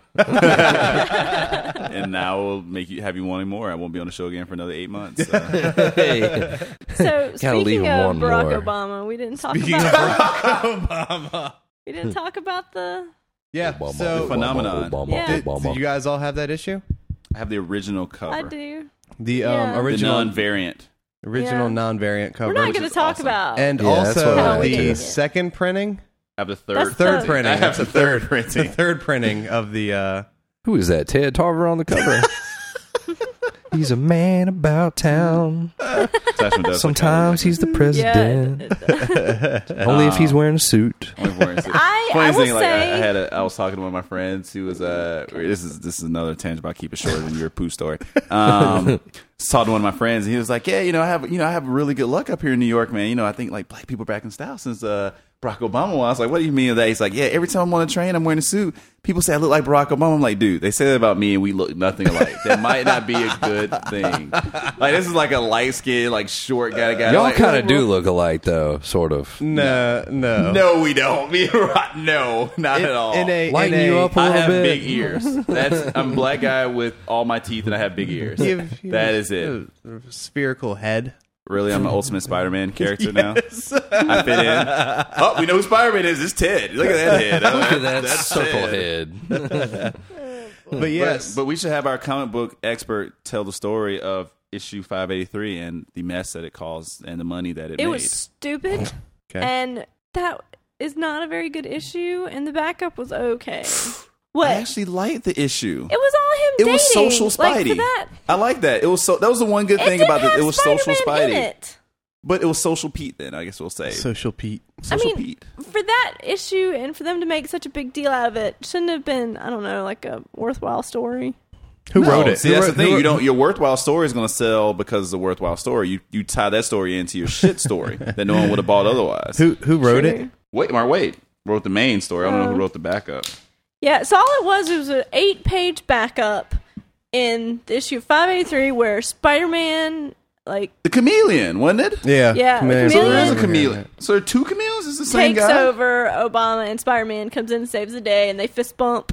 And now we'll make you have you wanting more. I won't be on the show again for another eight months. So.
Hey.
So
Gotta leave
speaking
him
of
one
Barack
more.
Obama, we didn't talk
Speaking
about
of Obama.
we didn't talk about the
Yeah. So
Phenomenon.
Yeah.
did, did you guys all have that issue?
I have the original cover.
I do.
The um,
Yeah.
The
original
non-variant.
original
Yeah.
non-variant cover.
We're not
which
going to
is
talk
awesome.
about
and
Yeah, that's
also
what I
the
did.
second printing.
I have the third.
That's
Third
the-
printing.
I have the third
The
printing.
third printing of the uh
Who is that? Ted Tarver on the cover. He's a man about town. Sometimes he's the president.
yeah.
Only if he's wearing a suit.
I, I
Funny
will
thing, like I,
say
I had, a, I was talking to one of my friends who was uh, this is this is another tangent, but I'll keep it shorter than your poo story. Um, talking to one of my friends, and he was like, "Yeah, you know, I have you know, I have really good luck up here in New York, man. You know, I think like black people back in style since uh, Barack Obama." I was like, "What do you mean by that?" He's like, "Yeah, every time I'm on a train, I'm wearing a suit. People say I look like Barack Obama." I'm like, "Dude, they say that about me, and we look nothing alike. That might not be a good thing. Like, this is like a light skinned, like short guy. guy.
Y'all
like,
kind of do look alike, though, sort of.
no, no.
No, we don't. Me and Rod, no, not
In,
at all.
in a,
Lighten
in
you
a,
up a
I
little
have
bit.
big ears. That's I'm a black guy with all my teeth and I have big ears.
Give-
That is is it.
A spherical head.
Really, I'm an Ultimate Spider-Man character now. I fit in. Oh, we know who Spider-Man is. It's Ted. Look at that head.
Look at that
That's
circle
Ted.
head.
But yes,
But, but we should have our comic book expert tell the story of issue five eighty-three and the mess that it caused and the money that it,
It
made.
was stupid,
okay.
and that is not a very good issue. And the backup was okay. What?
I actually liked the issue.
It was all him
It
dating.
was social
Like,
Spidey.
for that,
I like that. It was so. That was the one good
it
thing
didn't
about it.
have
It was social
Spider-Man in
Spidey,
it.
but it was social Pete. Then I guess we'll say
Social Pete.
social
I mean,
Pete.
for that issue and for them to make such a big deal out of it, shouldn't have been, I don't know, like a worthwhile story.
Who
No,
wrote it?
See,
Who
that's
wrote-
the thing.
who
You
wrote-
don't. Your worthwhile story is going to sell because it's a worthwhile story. You you tie that story into your shit story that no one would have bought otherwise.
Who who wrote
Sure.
it?
Wait, Mark, wait. Wrote the main story. I don't know
Oh.
who wrote the backup.
Yeah, so all it was, it was an eight-page backup in the issue five eighty-three where Spider-Man, like,
The chameleon, wasn't it?
Yeah.
Yeah,
Chameleon.
the
So there is a
Chameleon.
chameleon. So there are two chameleons? Is the same
takes
guy?
over Obama, and Spider-Man comes in and saves the day, and they fist bump.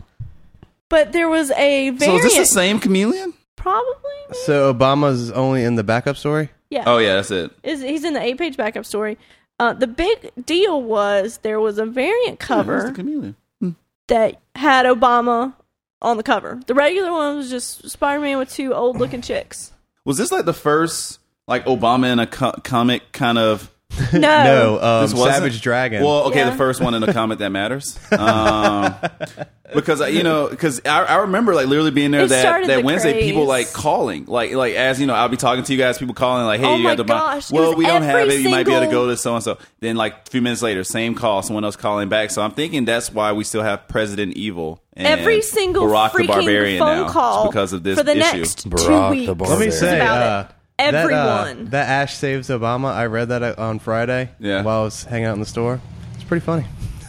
But there was a
So
variant.
is this the same chameleon?
Probably.
So Obama's only in the backup story?
Yeah.
Oh yeah, that's it.
Is he's in the eight-page backup story. Uh, the big deal was there was a variant
Yeah, who's
cover
the chameleon?
that had Obama on the cover. The regular one was just Spider-Man with two old-looking chicks.
Was this like the first like Obama in a co- comic kind of?
No.
No, um,
This wasn't?
Savage Dragon.
Well, okay,
Yeah.
the first one in a comic that matters. Um, because uh, you know, because I, I remember like literally being there
It
that
started
that
the
Wednesday,
craze.
people like calling, like like as you know, I'll be talking to you guys, people calling like, hey,
Oh
you
my
have to buy.
gosh, it
Well,
was
we don't have
every
it. You might be able to
single-
go to so and so. Then like a few minutes later, same call, someone else calling back. So I'm thinking that's why we still have President Evil. And
Every single
Barack the
freaking
Barbarian
phone
now,
call
It's because of this
for the
issue.
next two
Barack the
weeks.
Barbarian.
Let me
It's
say,
about
uh,
it. Everyone.
That, uh, that Ash Saves Obama, I read that uh, on Friday
Yeah.
while I was hanging out in the store. It's pretty funny.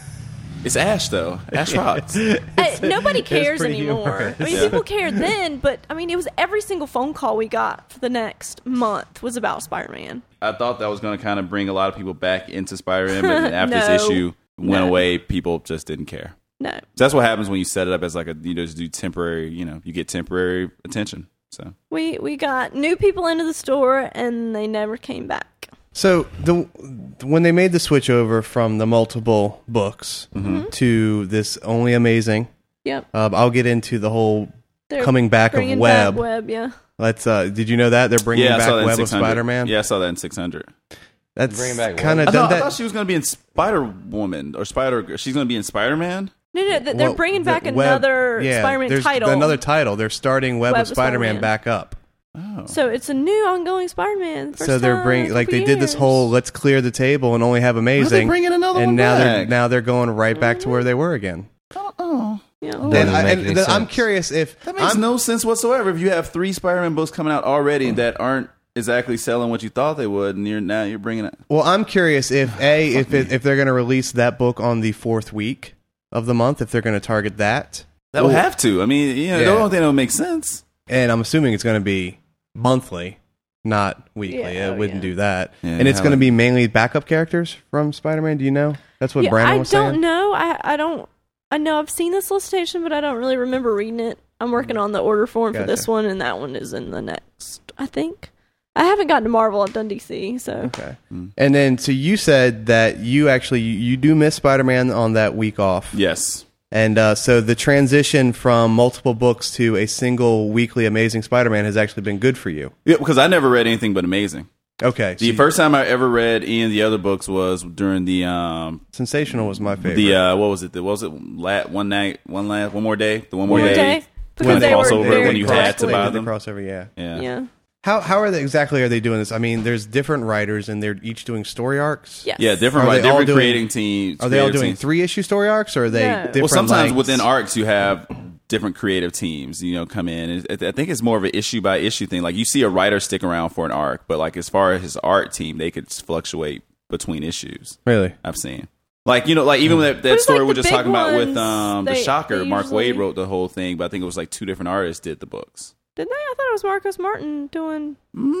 It's Ash though. Ash rocks.
Uh, nobody cares
pretty
anymore.
humorous.
I mean,
Yeah.
people cared then, but I mean, it was every single phone call we got for the next month was about Spider-Man.
I thought that was going to kind of bring a lot of people back into Spider-Man, but then after
No.
this issue went
No.
away, people just didn't care.
No.
So that's what happens when you set it up as like a you know just do temporary, you know, you get temporary attention. So
We we got new people into the store and they never came back.
So the when they made the switch over from the multiple books
Mm-hmm.
to this Only Amazing,
Yep.
uh, I'll get into the whole
They're
coming back of
bringing
Web.
back Web, yeah.
Let's. Uh, did you know that they're bringing
yeah, I
back
saw that in
Web of
six hundred.
Spider-Man?
Yeah, I saw that in six hundred.
That's
Bringing back
kind of
I
done
thought, I
that.
thought she was going to be in Spider Woman or Spider. She's going to be in Spider Man.
No, no, th- they're
Well,
bringing
the
back
Web-
another
yeah,
Spider-Man
there's
title.
Another title. They're starting Web,
Web
of
of
Spider-Man
Spider-Man.
back up.
Oh,
So it's a new ongoing Spider-Man. First
So they're
time
bringing
in a
like they
couple
did this
years.
whole let's clear the table and only have Amazing.
bringing another
and
one
now they're
back.
now they're going right back to where they were again.
oh,
Yeah.
And,
Doesn't
I,
make
and
any
th- I'm
sense.
curious if
that makes
I'm,
no sense whatsoever. If you have three Spider-Man books coming out already that aren't exactly selling what you thought they would, and you're now you're bringing it.
Well, I'm curious if a if it, if they're going to release that book on the fourth week of the month, if they're going to target that,
That would have to. I mean, you know,
Yeah.
the only thing that would make sense.
and I'm assuming it's going to be monthly, not weekly.
Yeah,
it wouldn't
yeah.
do that,
Yeah,
and it's
how
going to
like-
be mainly backup characters from Spider-Man. Do you know? That's what
Yeah,
Brandon
I
was
don't
saying.
know. I I don't. I know I've seen this solicitation, but I don't really remember reading it. I'm working on the order form for this
Gotcha.
one, and that one is in the next. I think. I haven't gotten to Marvel. I've done D C. So
Okay, and then so you said that you actually you, you do miss Spider-Man on that week off.
Yes.
And uh, so the transition from multiple books to a single weekly Amazing Spider-Man has actually been good for you.
Yeah, because I never read anything but Amazing.
Okay.
The
so
first time I ever read any of the other books was during the um
Sensational was my favorite.
the uh what was it? The, what was it? La- one night, one last, one more day, the one more
One
day.
day,
when
because
they
they were
crossover,
very
when you had to
quickly.
buy
the
them.
crossover, yeah.
Yeah.
Yeah.
How how are they exactly are they doing this? I mean, there's different writers and they're each doing story arcs.
Yes.
Yeah, different,
Are
right,
they all
different
doing-
creating teams.
Are they all
creative
doing
teams.
three issue story arcs, or are they
No.
different?
Well, sometimes
lengths?
within arcs you have different creative teams, you know, come in. And I think it's more of an issue by issue thing. Like you see a writer stick around for an arc, but like as far as his art team, they could fluctuate between issues.
Really?
I've seen. Like, you know, like even that, that
it's
story
like
we we're
the
just
big
talking about with
ones,
um, the
they-
Shocker,
they
Mark Wade
usually-
wrote the whole thing, but I think it was like two different artists did the books.
Did they? I thought it was Marcus Martin doing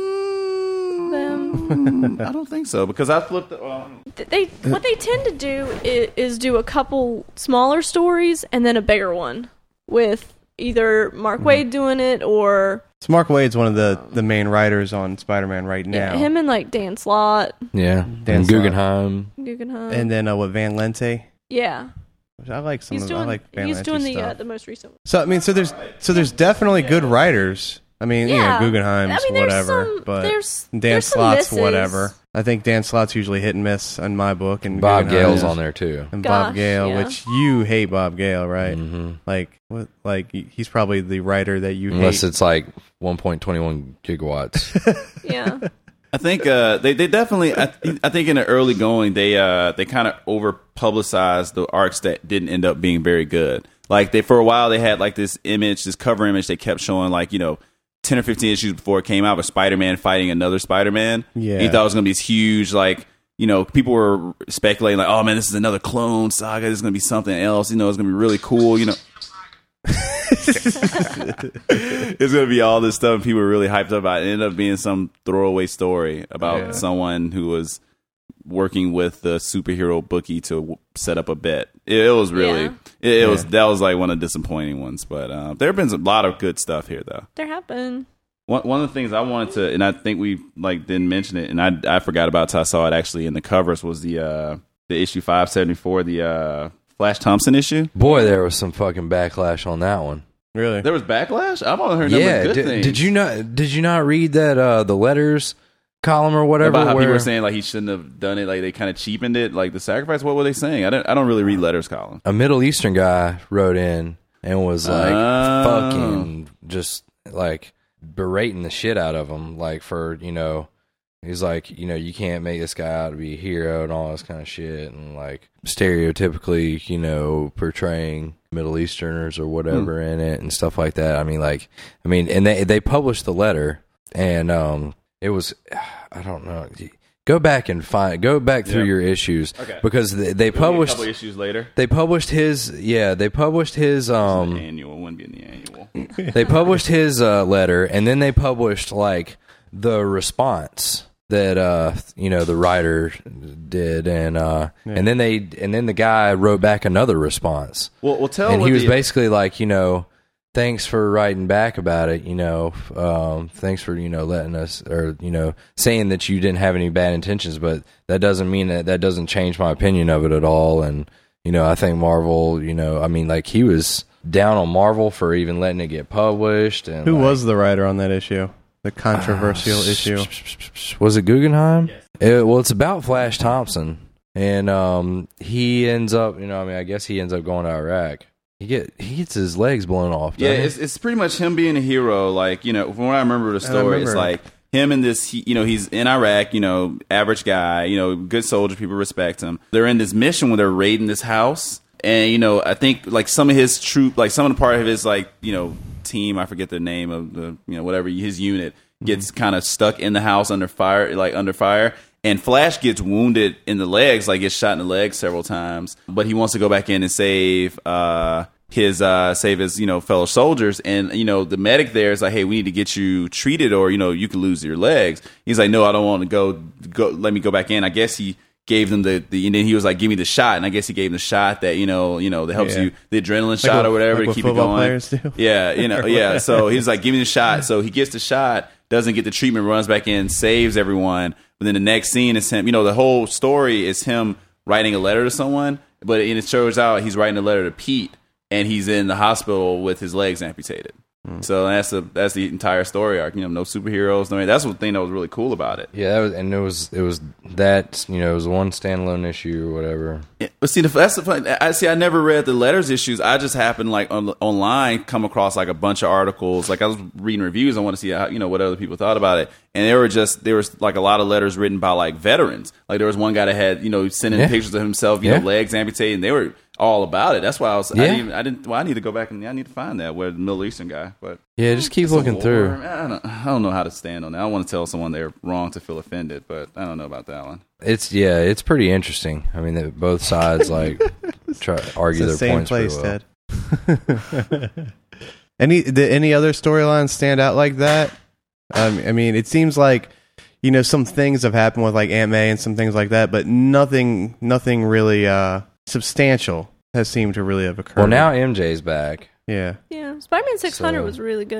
Mm,
them.
I don't think so because I flipped. The, well,
They what they tend to do is, is do a couple smaller stories and then a bigger one with either Mark Wade doing it or
So Mark Waid's one of the, the main writers on Spider-Man right now.
Yeah, him and like Dan Slott,
Yeah,
Dan
and
Slott.
Guggenheim.
Guggenheim.
And then uh, what Van Lente?
yeah,
Which I like some
he's
of
doing
I like Van
he's
Lente
doing the
stuff.
uh, the most recent one.
So I mean, so there's so there's definitely good writers. I mean,
Yeah.
yeah, Guggenheim's
I mean, there's
whatever,
some-
but
there's-
Dan
there's some
Slott's
misses.
whatever. I think Dan Slott's usually hit and miss in my book, and
Bob
Guggenheim's-
Gale's on there too.
and Bob
Gosh,
Gale,
yeah.
which you hate Bob Gale, right?
hmm
Like what? Like he's probably the writer that you
Unless
hate.
it's like one point two one gigawatts.
Yeah,
I think uh, they they definitely. I, th- I think in the early going, they uh, they kind of over publicized the arcs that didn't end up being very good. Like they for a while they had like this image, this cover image they kept showing like you know ten or fifteen issues before it came out of Spider-Man fighting another Spider-Man.
Yeah.
And you thought it was gonna be this huge like. You know, people were speculating like, "Oh man, this is another clone saga. This is gonna be something else. You know, it's gonna be really cool." You know, it's gonna be all this stuff and people were really hyped up about it. It ended up being some throwaway story about
Yeah.
someone who was working with the superhero bookie to w- set up a bet. It, it was really
Yeah.
it, it was
Yeah.
that was like one of the disappointing ones, but uh, there have been a lot of good stuff here though.
there have been.
One one of the things I wanted to, and I think we like didn't mention it, and I I forgot about till I saw it actually in the covers was the uh, the issue five seventy four, the uh, Flash Thompson issue.
Boy, there was some fucking backlash on that one.
really.
There was backlash. I've only heard nothing
Yeah,
but good
did,
things.
did you not? Did you not read that uh, the letters column or whatever?
about how
where,
people were saying like he shouldn't have done it, like they kind of cheapened it, like the sacrifice? What were they saying? I don't I don't really read letters column.
a Middle Eastern guy wrote in and was like
Oh.
fucking just like berating the shit out of him, like for you know. He's like, you know, you can't make this guy out to be a hero and all this kind of shit, and like stereotypically, you know, portraying Middle Easterners or whatever in it and stuff like that. I mean, like, I mean, and they they published the letter, and um, it was, I don't know, go back and find, go back through
Yeah.
your issues
Okay.
because they, they
It'll be a
published,
couple issues later.
they published his, yeah, they published his, um,
the annual wouldn't be in the annual.
they published his uh, letter, and then they published like the response that uh you know the writer did, and uh
Yeah.
and then they and then the guy wrote back another response,
Well, well, tell
and
what
he was
the-
basically like, you know, thanks for writing back about it, you know, um thanks for you know letting us, or you know, saying that you didn't have any bad intentions, but that doesn't mean that that doesn't change my opinion of it at all. And you know, I think Marvel, you know, I mean, like he was down on Marvel for even letting it get published. And
Who
like,
was the writer on that issue? The controversial
Uh,
issue.
Was it Guggenheim? It, well, it's about Flash Thompson, and um, he ends up, you know, I mean, I guess he ends up going to Iraq. He get he gets his legs blown off.
Yeah,
doesn't he?
it's it's pretty much him being a hero. Like you know, from what I remember the story,
remember.
it's like him and this. He, you know, he's in Iraq. You know, average guy. You know, good soldier. People respect him. They're in this mission where they're raiding this house, and you know, I think like some of his troop, like some of the part of his like you know team. I forget the name of the you know whatever his unit gets kind of stuck in the house under fire, like under fire. And Flash gets wounded in the legs, like gets shot in the legs several times. But he wants to go back in and save uh, his uh, save his you know fellow soldiers. And you know the medic there is like, hey, we need to get you treated, or you know you could lose your legs. He's like, no, I don't want to go. Go, let me go back in. I guess he gave them the, the and then he was like, give me the shot. And I guess he gave him the shot that you know you know that helps
Yeah.
you, the adrenaline
Like
shot
what-
or whatever
like
to
what
keep it
football
going.
players do?
Yeah, you know, yeah. So he's like, give me the shot. So he gets the shot, doesn't get the treatment, runs back in, saves everyone. But then the next scene is him, you know, the whole story is him writing a letter to someone, but it shows out he's writing a letter to Pete, and he's in the hospital with his legs amputated. So that's the that's the entire story arc. You know, no superheroes, no. That's the thing that was really cool about it.
yeah, that was, and it was it was that you know it was one standalone issue or whatever.
Yeah, but see, the, that's the fun. I see. I never read the letters issues. I just happened like on, online come across like a bunch of articles. Like I was reading reviews. I want to see how you know what other people thought about it. And there were just there was like a lot of letters written by like veterans. Like there was one guy that had you know sending
Yeah.
pictures of himself, you
Yeah.
know, legs amputated. And they were all about it. That's why I was. I
Yeah.
didn't. Even, I didn't. Well, I need to go back and I need to find that where the Middle Eastern guy. But
Yeah, just keep
it's a
looking
war.
through.
I don't, I don't know how to stand on that. I don't want to tell someone they're wrong to feel offended, but I don't know about that one.
It's yeah, it's pretty interesting. I mean, that both sides like try argue
It's the
their
same
points pretty
place,
well.
Ted. any did any other storylines stand out like that? Um, I mean, it seems like you know some things have happened with like Aunt May and some things like that, but nothing, nothing really uh, substantial has seemed to really have occurred.
Well, now M J's back.
yeah,
Yeah, Spider-Man six hundred
So-
was really good.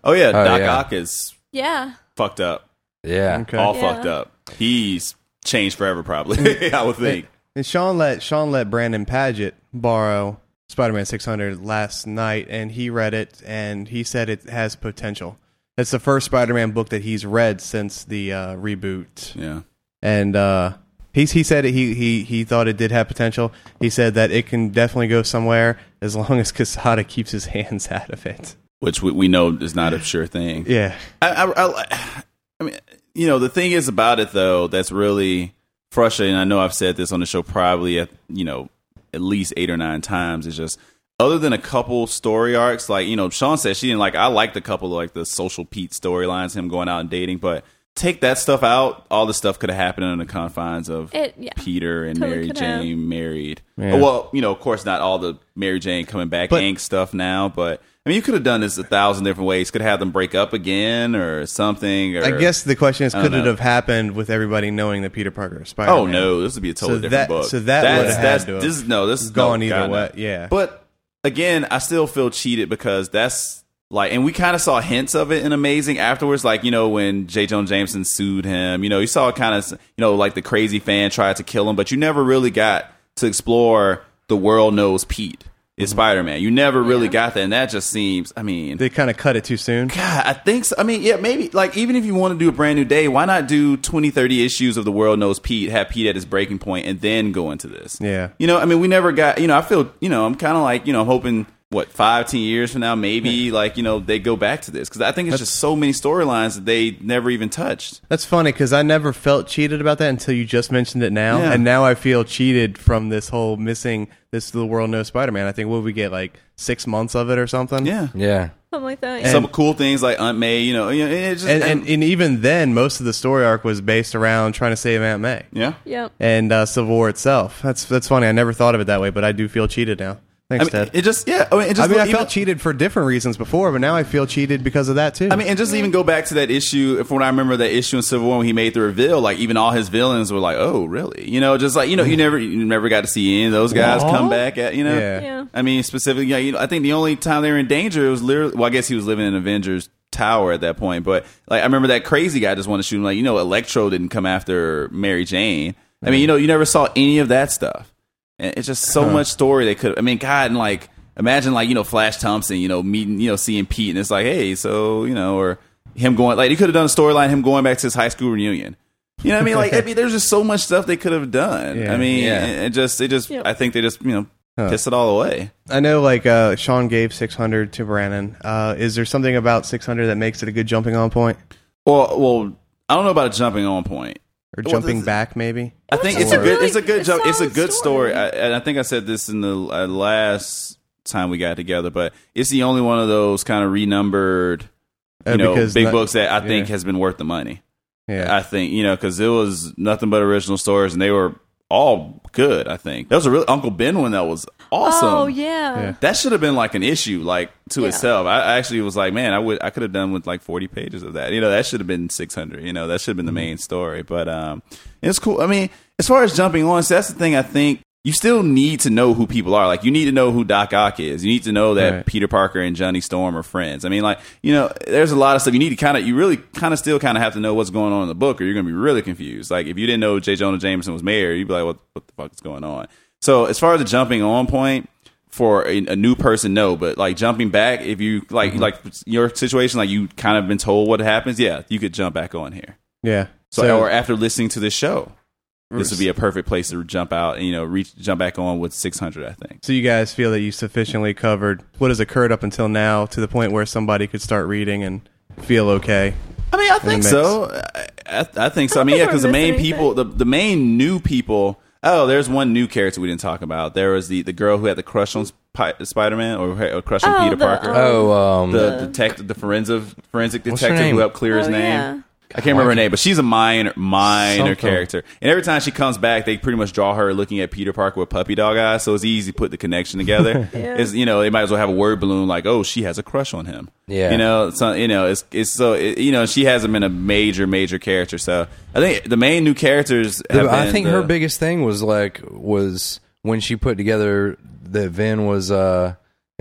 Oh yeah,
Oh,
Doc
yeah.
Ock is
Yeah.
fucked up.
Yeah.
Okay.
All
Yeah.
fucked up. He's changed forever, probably. I would think.
And Sean let Sean let Brandon Paget borrow Spider-Man six hundred last night, and he read it, and he said it has potential. It's the first Spider-Man book that he's read since the uh, reboot,
Yeah.
and uh, he he said it, he he he thought it did have potential. He said that it can definitely go somewhere as long as Quesada keeps his hands out of it.
Which we, we know is not a sure thing.
Yeah,
I, I, I, I mean, you know, the thing is about it though that's really frustrating. I know I've said this on the show probably at you know at least eight or nine times. It's just other than a couple story arcs, like you know, Sean said she didn't like. I liked a couple of like the Social Pete storylines, him going out and dating, but take that stuff out. All the stuff could have happened in the confines of
It, yeah.
Peter and
Totally
Mary
could
Jane
have.
married.
Yeah.
Well, you know, of course, not all the Mary Jane coming back
But-
Hank stuff now, but. I mean, you could have done this a thousand different ways. Could have had them break up again or something. Or,
I guess the question is,
I don't
could it
know.
have happened with everybody knowing that Peter Parker is Spider-Man?
Oh no, this would be a totally
So
different
that-
book.
so that
that's,
would've had
that's
to have
this is no, this is
gone
no,
either
God, no.
way, yeah.
But again, I still feel cheated because that's like, and we kind of saw hints of it in Amazing afterwards. Like you know when J. Jonah Jameson sued him, you know you saw kind of you know like the crazy fan tried to kill him, but you never really got to explore the world knows Pete is Spider-Man. You never really
Yeah.
got that, and that just seems. I mean,
They kind of cut it too soon.
God, I think so. I mean, yeah, maybe like even if you want to do a brand new day, why not do twenty, thirty issues of The World Knows Pete, have Pete at his breaking point, and then go into this?
Yeah.
You know, I mean, we never got, you know, I feel, you know, I'm kind of like, you know, I'm hoping, what, five, ten years from now, maybe, like, you know, they go back to this. Because I think it's just so many storylines that they never even touched.
That's funny because I never felt cheated about that until you just mentioned it now,
Yeah.
and now I feel cheated from this whole missing this the world knows Spider-Man. I think what we get like six months of it or something.
Yeah.
Yeah.
Something like that.
And-
Some cool things like Aunt May, you know, you know it just,
and, and and even then, most of the story arc was based around trying to save Aunt May
yeah.
Yep.
and uh, Civil War itself. That's that's funny. I never thought of it that way, but I do feel cheated now.
I
Thanks,
mean,
Ted.
it just, yeah. I mean, it just
I mean, I
even-
felt cheated for different reasons before, but now I feel cheated because of that too.
I mean, and just even go back to that issue. From what I remember, that issue in Civil War when he made the reveal, like even all his villains were like, "Oh, really?" You know, just like you know, you never, you never got to see any of those guys
What?
come back. At you know,
Yeah.
Yeah.
I mean, specifically, yeah, you know, I think the only time they were in danger was literally. Well, I guess he was living in Avengers Tower at that point, but like I remember that crazy guy just wanted to shoot him. Like you know, Electro didn't come after Mary Jane. I mean, you know, you never saw any of that stuff, and it's just so much story they could. I mean, God, and like. Imagine like, you know, Flash Thompson, you know, meeting, you know, seeing Pete and it's like, hey, so, you know, or him going, like, he could have done a storyline, him going back to his high school reunion. You know what I mean? Like, I mean, there's just so much stuff they could have done.
Yeah.
I mean,
Yeah.
it just, it just,
Yep.
I think they just, you know,
Huh.
piss it all away.
I know, like uh, Sean gave six hundred to Brandon. Uh, is there something about six hundred that makes it a good jumping on point
Well, well, I don't know about a jumping on point.
or
Well,
jumping
this-
back? Maybe.
I think
was
it's a
just a
good,
really-
it's a good
a
jump. It's a
solid
good story.
story.
I, and I think I said this in the uh, last time we got together, but it's the only one of those kind of renumbered, you
Uh,
know,
because
big
not-
books that I think
yeah.
has been worth the money.
Yeah.
I think, you know, because it was nothing but original stories, and they were all good. I think that was a real Uncle Ben one that was awesome.
Oh yeah.
Yeah.
That should have been like an issue, like to
Yeah.
itself. I I actually was like, man, I would, I could have done with like forty pages of that. You know, that should have been six hundred. You know, that should have been the main story. But um, it's cool. I mean, as far as jumping on, so that's the thing. I think you still need to know who people are. Like, you need to know who Doc Ock is. You need to know that
Right.
Peter Parker and Johnny Storm are friends. I mean, like, you know, there's a lot of stuff you need to kind of, you really kind of still kind of have to know what's going on in the book, or you're going to be really confused. Like, if you didn't know J. Jonah Jameson was married, you'd be like, what, what the fuck is going on? So, as far as the jumping on point, for a, a new person, no, but like jumping back, if you like,
Mm-hmm.
like your situation, like you kind of been told what happens, yeah, you could jump back on here.
Yeah.
So, or after listening to this show, this would be a perfect place to jump out and, you know, reach, jump back on with six hundred, I think.
So you guys feel that you sufficiently covered what has occurred up until now to the point where somebody could start reading and feel okay?
I mean, I think
mix.
so. I, I, I think so. I
I
mean,
don't
yeah,
think
because
we're
the main
missing
people, the, the main new people. Oh, there's one new character we didn't talk about. There was the, the girl who had the crush on Sp- Spider-Man, or had a crush on
Oh,
Peter
the,
Parker.
um,
Oh, um,
the detective, the forensic forensic
What's her
detective who
name?
helped clear his
Oh,
name.
yeah.
I can't remember her name, but she's a minor minor
Something.
character. And every time she comes back, they pretty much draw her looking at Peter Parker with puppy dog eyes, so it's easy to put the connection together.
Yeah.
It's, you know, they might as well have a word balloon like, "Oh, she has a crush on him."
Yeah.
you know, so you know, it's it's so it, you know, she hasn't been a major major character. So I think the main new characters. Have
I
been
think
the-
her biggest thing was like was when she put together that Vin was uh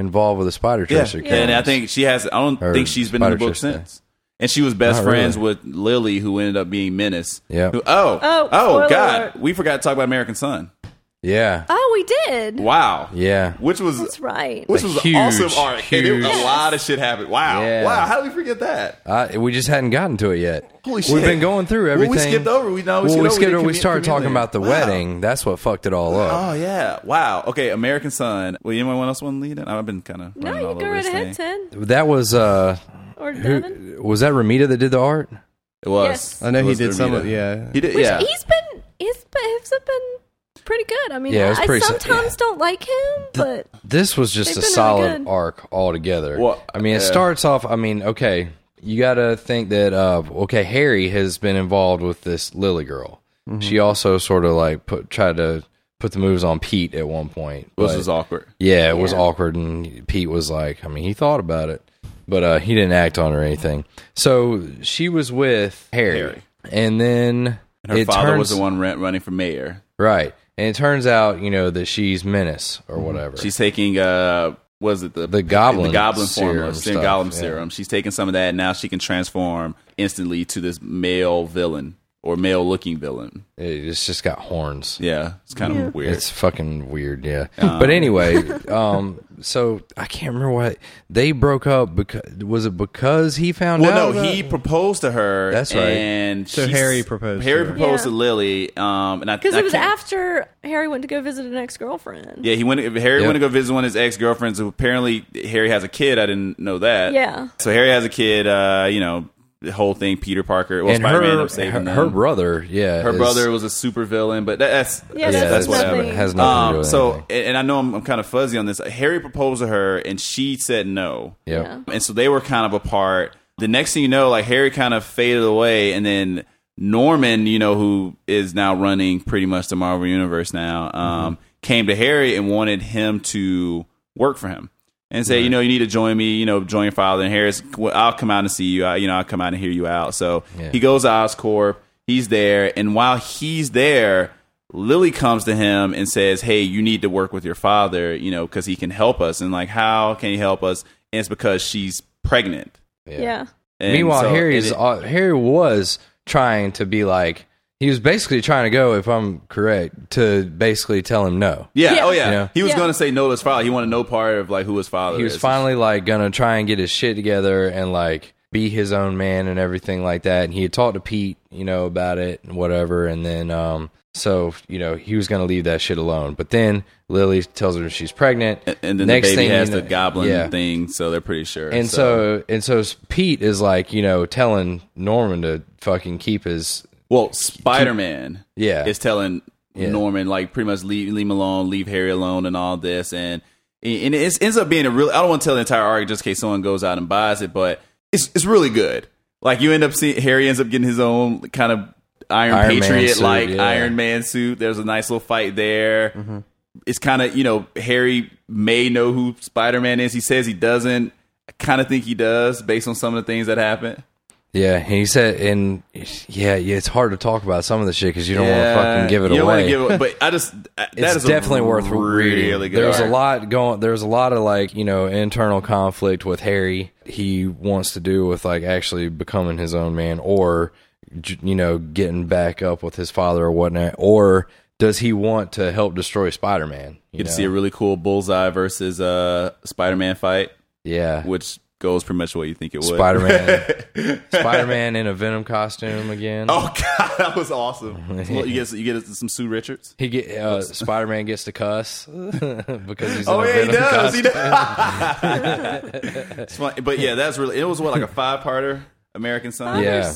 involved with the Spider
Yeah,
Tracer.
Yeah.
and I think she has. I don't
Or
think she's been in the
Spider
book
Tracer.
since. And she was best
Not really.
friends with Lily, who ended up being Menace.
Yeah.
Who, oh,
Oh,
oh,
spoiler
God,
alert.
we forgot to talk about American Son.
Yeah,
Oh, we did.
Wow.
yeah.
Which was
That's right.
which
A
was
huge,
an awesome arc. And it-
huge-
a lot of shit happened. Wow.
Yeah.
Wow. How did we forget that?
I, we just hadn't gotten to it yet.
Holy shit.
We've been going through
Well,
everything.
we skipped over. We know we
well,
skipped
we
over.
skipped
the
over. We
commu-
started talking
community.
about the
Wow.
wedding. That's what fucked it all up.
Oh yeah! Wow. Okay, American Son. Well, anyone else want to lead it? I've been kind of
No,
running all
you go
over
right
this
ahead,
thing.
Ted.
That was uh,
Or Devin.
who, was that Ramita that did the art?
It was.
Yes.
I know
It
he
was
did some
Bermuda.
of yeah.
He did.
Which
Yeah.
he's been, he's been, he's been pretty good. I mean,
Yeah, it was
I
pretty-
sometimes don't like him, but
This was just
They've
a
been really
solid
good.
arc altogether.
Well,
I mean, it
yeah.
starts off. I mean, okay, you got to think that. Uh, okay, Harry has been involved with this Lily girl. She also sort of like put tried to put the moves on Pete at one point.
Which
but-
was awkward.
Yeah, it was
Yeah.
awkward, and Pete was like, I mean, he thought about it, but uh, he didn't act on it or anything. So she was with Harry,
Harry.
and then
And her
it
father
turns,
was the one ran- running for mayor.
right, and it turns out, you know, that she's Menace or whatever.
She's taking uh, was it the
The goblin
the goblin
serum
formula, she's taking
stuff,
goblin
yeah.
serum. She's taking some of that, and now she can transform instantly to this male villain or male looking villain.
It- it's just got horns.
Yeah, it's kind
Yeah.
of weird.
It's fucking weird, yeah. but anyway, um, so I can't remember what they broke up because was it because he found
Well,
out?
no,
about-
he proposed to her.
That's right.
And
So
she's-
Harry proposed
Harry
to her.
proposed
Yeah.
to Lily. Um, and I
because
I
it was
can't-
after Harry went to go visit an ex girlfriend.
Yeah, he went. Harry
Yep.
went to go visit one of his ex girlfriends. Who apparently Harry has a kid. I didn't know that.
Yeah.
So Harry has a kid. Uh, you know, the whole thing. Peter Parker. Well,
and
Spider Man ended
her,
up saving
her,
them.
her brother, yeah,
Her
is-
brother was a super villain, but that, that's
Yeah,
that's,
that's
that's whatever.
nothing.
has nothing to do
Um,
with
so,
anything.
and and I know I'm, I'm kind of fuzzy on this. Harry proposed to her, and she said no.
Yep.
Yeah.
And so they were kind of apart. The next thing you know, like Harry kind of faded away, and then Norman, you know, who is now running pretty much the Marvel Universe now, um,
Mm-hmm.
came to Harry and wanted him to work for him and say, you know, you need to join me, you know, join your father. And Harry's, well, I'll come out and see you. I, you know, I'll come out and hear you out. So
Yeah.
he goes to Oscorp. He's there, and while he's there, Lily comes to him and says, "Hey, you need to work with your father, you know, because he can help us." And like, how can he help us? And it's because she's pregnant.
Yeah.
And
Meanwhile,
so-
Harry
and
is
it-
uh, Harry was trying to be like he was basically trying to go, if I'm correct, to basically tell him no.
yeah,
Yeah.
oh yeah,
Yeah.
he was
Yeah.
going to say no to his father. He wanted no part of like who his father.
He was
is.
finally like gonna try and get his shit together and like be his own man and everything like that. And he had talked to Pete, you know, about it and whatever. And then, um, so you know, he was gonna leave that shit alone. But then Lily tells her she's pregnant,
And, and then
Next
the baby
thing
has
you know-
the goblin
yeah.
thing, so they're pretty sure.
And so, and so Pete is like, you know, telling Norman to fucking keep his
well, Spider Man,
Yeah.
is telling
Yeah.
Norman like pretty much leave, leave him alone, leave Harry alone, and all this, and and it ends up being a real. I don't want to tell the entire arc just in case someone goes out and buys it, but it's it's really good. Like you end up seeing Harry ends up getting his own kind of Iron,
Iron Man
Patriot like
suit, yeah.
Iron Man suit. There's a nice little fight there.
Mm-hmm.
It's kind of, you know, Harry may know who Spider Man is. He says he doesn't. I kind of think he does based on some of the things that happen.
Yeah, and he said, and yeah, yeah, it's hard to talk about some of the shit because you don't want to
Yeah,
fucking give it
you don't wanna
away.
give it, but I just that
It's
is
definitely
a
worth reading.
really good
There's
arc.
a lot going. There's a lot of like you know internal conflict with Harry. He wants to do with like actually becoming his own man, or j- you know getting back up with his father or whatnot, or does he want to help destroy Spider-Man?
You get to see a really cool Bullseye versus uh, Spider Man fight,
yeah,
which goes pretty much what you think it would.
Spider-Man, Spider-Man in a Venom costume again.
Oh god, that was awesome. Well, you get you get some Sue Richards.
He get uh, Spider-Man gets to cuss because he's in
Oh
a
yeah, he
Venom
does. He
costume.
does. It's fun. But yeah, that's really. It was what like a five parter American Son.
Five or
Yeah.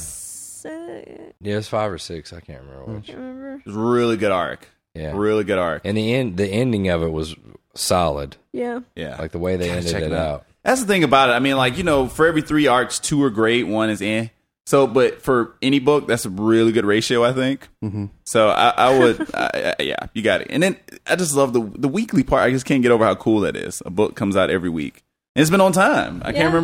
six,
Yeah, it's five or six. I can't remember which.
I remember.
It was a really good arc.
Yeah,
Really good arc.
and the end, the ending of it was solid.
Yeah.
Yeah,
Like the way they
Gotta
ended
check
it
it out.
out.
That's the thing about it. I mean, like, you know, for every three arcs, two are great, one is eh. So, but for any book, that's a really good ratio, I think. Mm-hmm. So, I, I would, I, I, yeah, you got it. And then I just love the the weekly part. I just can't get over how cool that is. A book comes out every week, and it's been on time. I
Yeah.
can't remember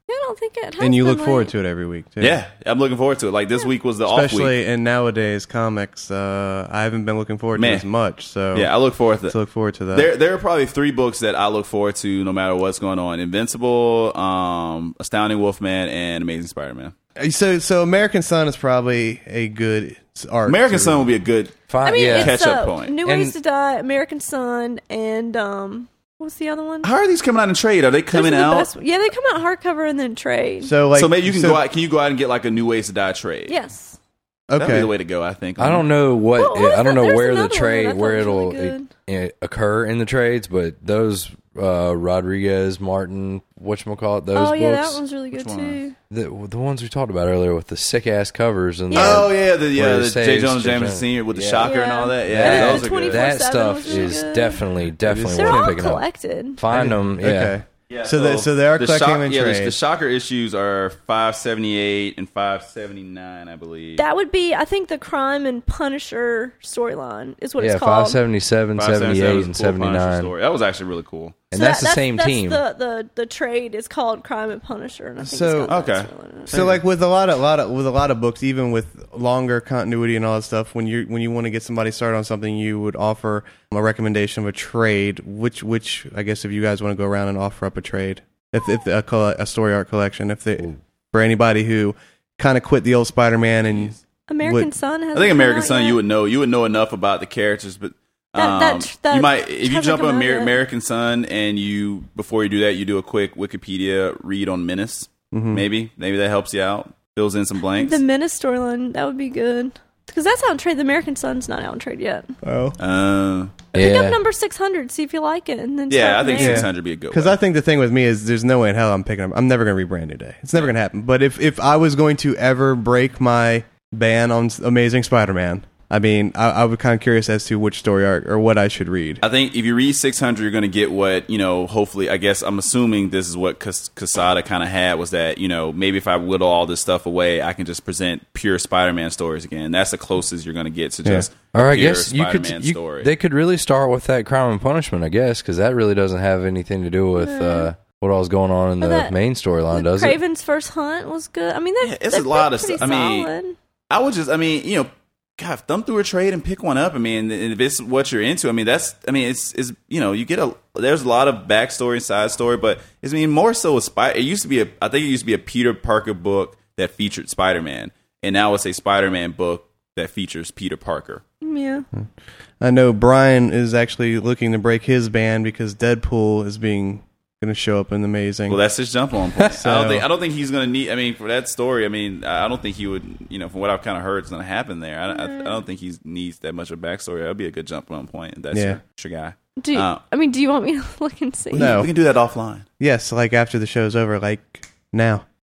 Yeah, I don't think it has
And you
been
look forward
late.
to it every week, too.
Yeah, I'm looking forward to it. Like this week was the off week.
Especially in nowadays comics, uh, I haven't been looking forward
Man.
to as much. So
Yeah, I look forward to
to look forward to that.
There, there are probably three books that I look forward to no matter what's going on: Invincible, um, Astounding Wolfman, and Amazing Spider-Man.
So, so American Son is probably a good arc.
American
to
Son
read.
will be a good.
Fine,
I mean,
yeah.
it's
Catch-up
uh,
point.
New Ways
And-
to Die, American Son, and um, what's the other one?
How are these coming out in trade? Are they
Those
coming
are the
out?
best- Yeah, they come out hardcover and then trade.
So, like,
so maybe you can
so-
go out. Can you go out and get like a New Ways to Die trade?
yes.
That'd be
Okay.
the way to go. I think.
I don't know what
Well, what is
I don't
that?
know
There's
where the
another one that I
trade
thought
where
was
it'll
really
it, it occur in the trades, but those uh, Rodriguez, Martin, whatchamacallit, those
Oh yeah,
books,
that one's really good
Which
too.
the the ones we talked about earlier with the sick ass covers and
Yeah.
Oh yeah, the yeah
Where it
the J.
saves
Jonah
J.
Jameson
Jonah.
Senior with the
Yeah.
shocker and
Yeah.
all that.
Yeah,
Yeah,
the
those are good.
twenty-four
that
seven
stuff
was really
is
good.
definitely definitely
They're
worth
all
picking up.
collected.
Find them, yeah.
Okay.
Yeah,
So they- so they are
the
collecting
shock-
them in
yeah, the-
trade.
The shocker issues are five seventy eight and five seventy nine, I believe.
That would be, I think, the Crime and Punisher storyline is what
Yeah,
it's called.
five seventy-seven,
five seventy seven
seventy-eight,
was a
and
cool Punisher
seventy-nine.
story. That was actually really cool.
And
So
that's
that-
the same
that's
team.
The, the the trade is called Crime and Punisher, and I think
So-
it's got that
Okay.
storyline in it.
So, like with a lot of, lot of, with a lot of books, even with longer continuity and all that stuff, when you when you want to get somebody started on something, you would offer a recommendation of a trade. Which, which I guess if you guys want to go around and offer up a trade, if if a, coll- a story arc collection, if they for anybody who kind of quit the old Spider-Man and
American
what-
Son has.
I think American Son, you would know you would know enough about the characters, but um,
That- that- that
you might if you
hasn't
jump
come
on
out
Amer-
yet.
American Son and you before you do that, you do a quick Wikipedia read on Menace. Maybe maybe that helps you out, fills in some blanks.
The Menace storyline that would be good because that's out in trade. The American Son's not out in trade yet.
oh,
uh,
Pick
Yeah.
up number six hundred, see if you like it, and then
yeah,
start
I think
from there.
six hundred would be a good
because
one.
I think the thing with me is there's no way in hell I'm picking up. I'm never going to read Brand New Day. It's never going to happen. But if if I was going to ever break my ban on Amazing Spider-Man, I mean, I, I was kind of curious as to which story arc or what I should read.
I think if you read six hundred, you're going to get what, you know, hopefully, I guess, I'm assuming this is what Cas- Quesada kind of had was that, you know, maybe if I whittle all this stuff away, I can just present pure Spider-Man stories again. That's the closest you're going to get to
Yeah.
just
Or
a
I
pure
guess you could
Spider-Man
you,
story.
they could really start with that Crime and Punishment, I guess, because that really doesn't have anything to do with uh, what all's going on in
Or
the
that-
main storyline, does it?
Craven's First Hunt was good. I mean, that,
Yeah, it's a
that-
lot
that's
of
pretty
stuff. I mean,
solid.
I would just, I mean, you know, God, thumb through a trade and pick one up. I mean, and if it's what you're into, I mean, that's, I mean, it's, it's, you know, you get a, there's a lot of backstory and side story, but it's, I mean, more so a Spider, it used to be a, I think it used to be a Peter Parker book that featured Spider-Man, and now it's a Spider-Man book that features Peter Parker.
Yeah.
I know Brian is actually looking to break his ban because Deadpool is being going to show up in Amazing.
Well, that's his jump on point. I
So-
don't think, I don't think he's going to need, I mean, for that story, I mean, I don't think he would, you know, from what I've kind of heard is going to happen there. I, I, I don't think he needs that much of a backstory. That'd be a good jump on point. That's
Yeah.
your, that's your guy.
Do you,
Uh,
I mean, do you want me to look and see?
No.
We can do that offline.
Yes, like after the show's over, like now.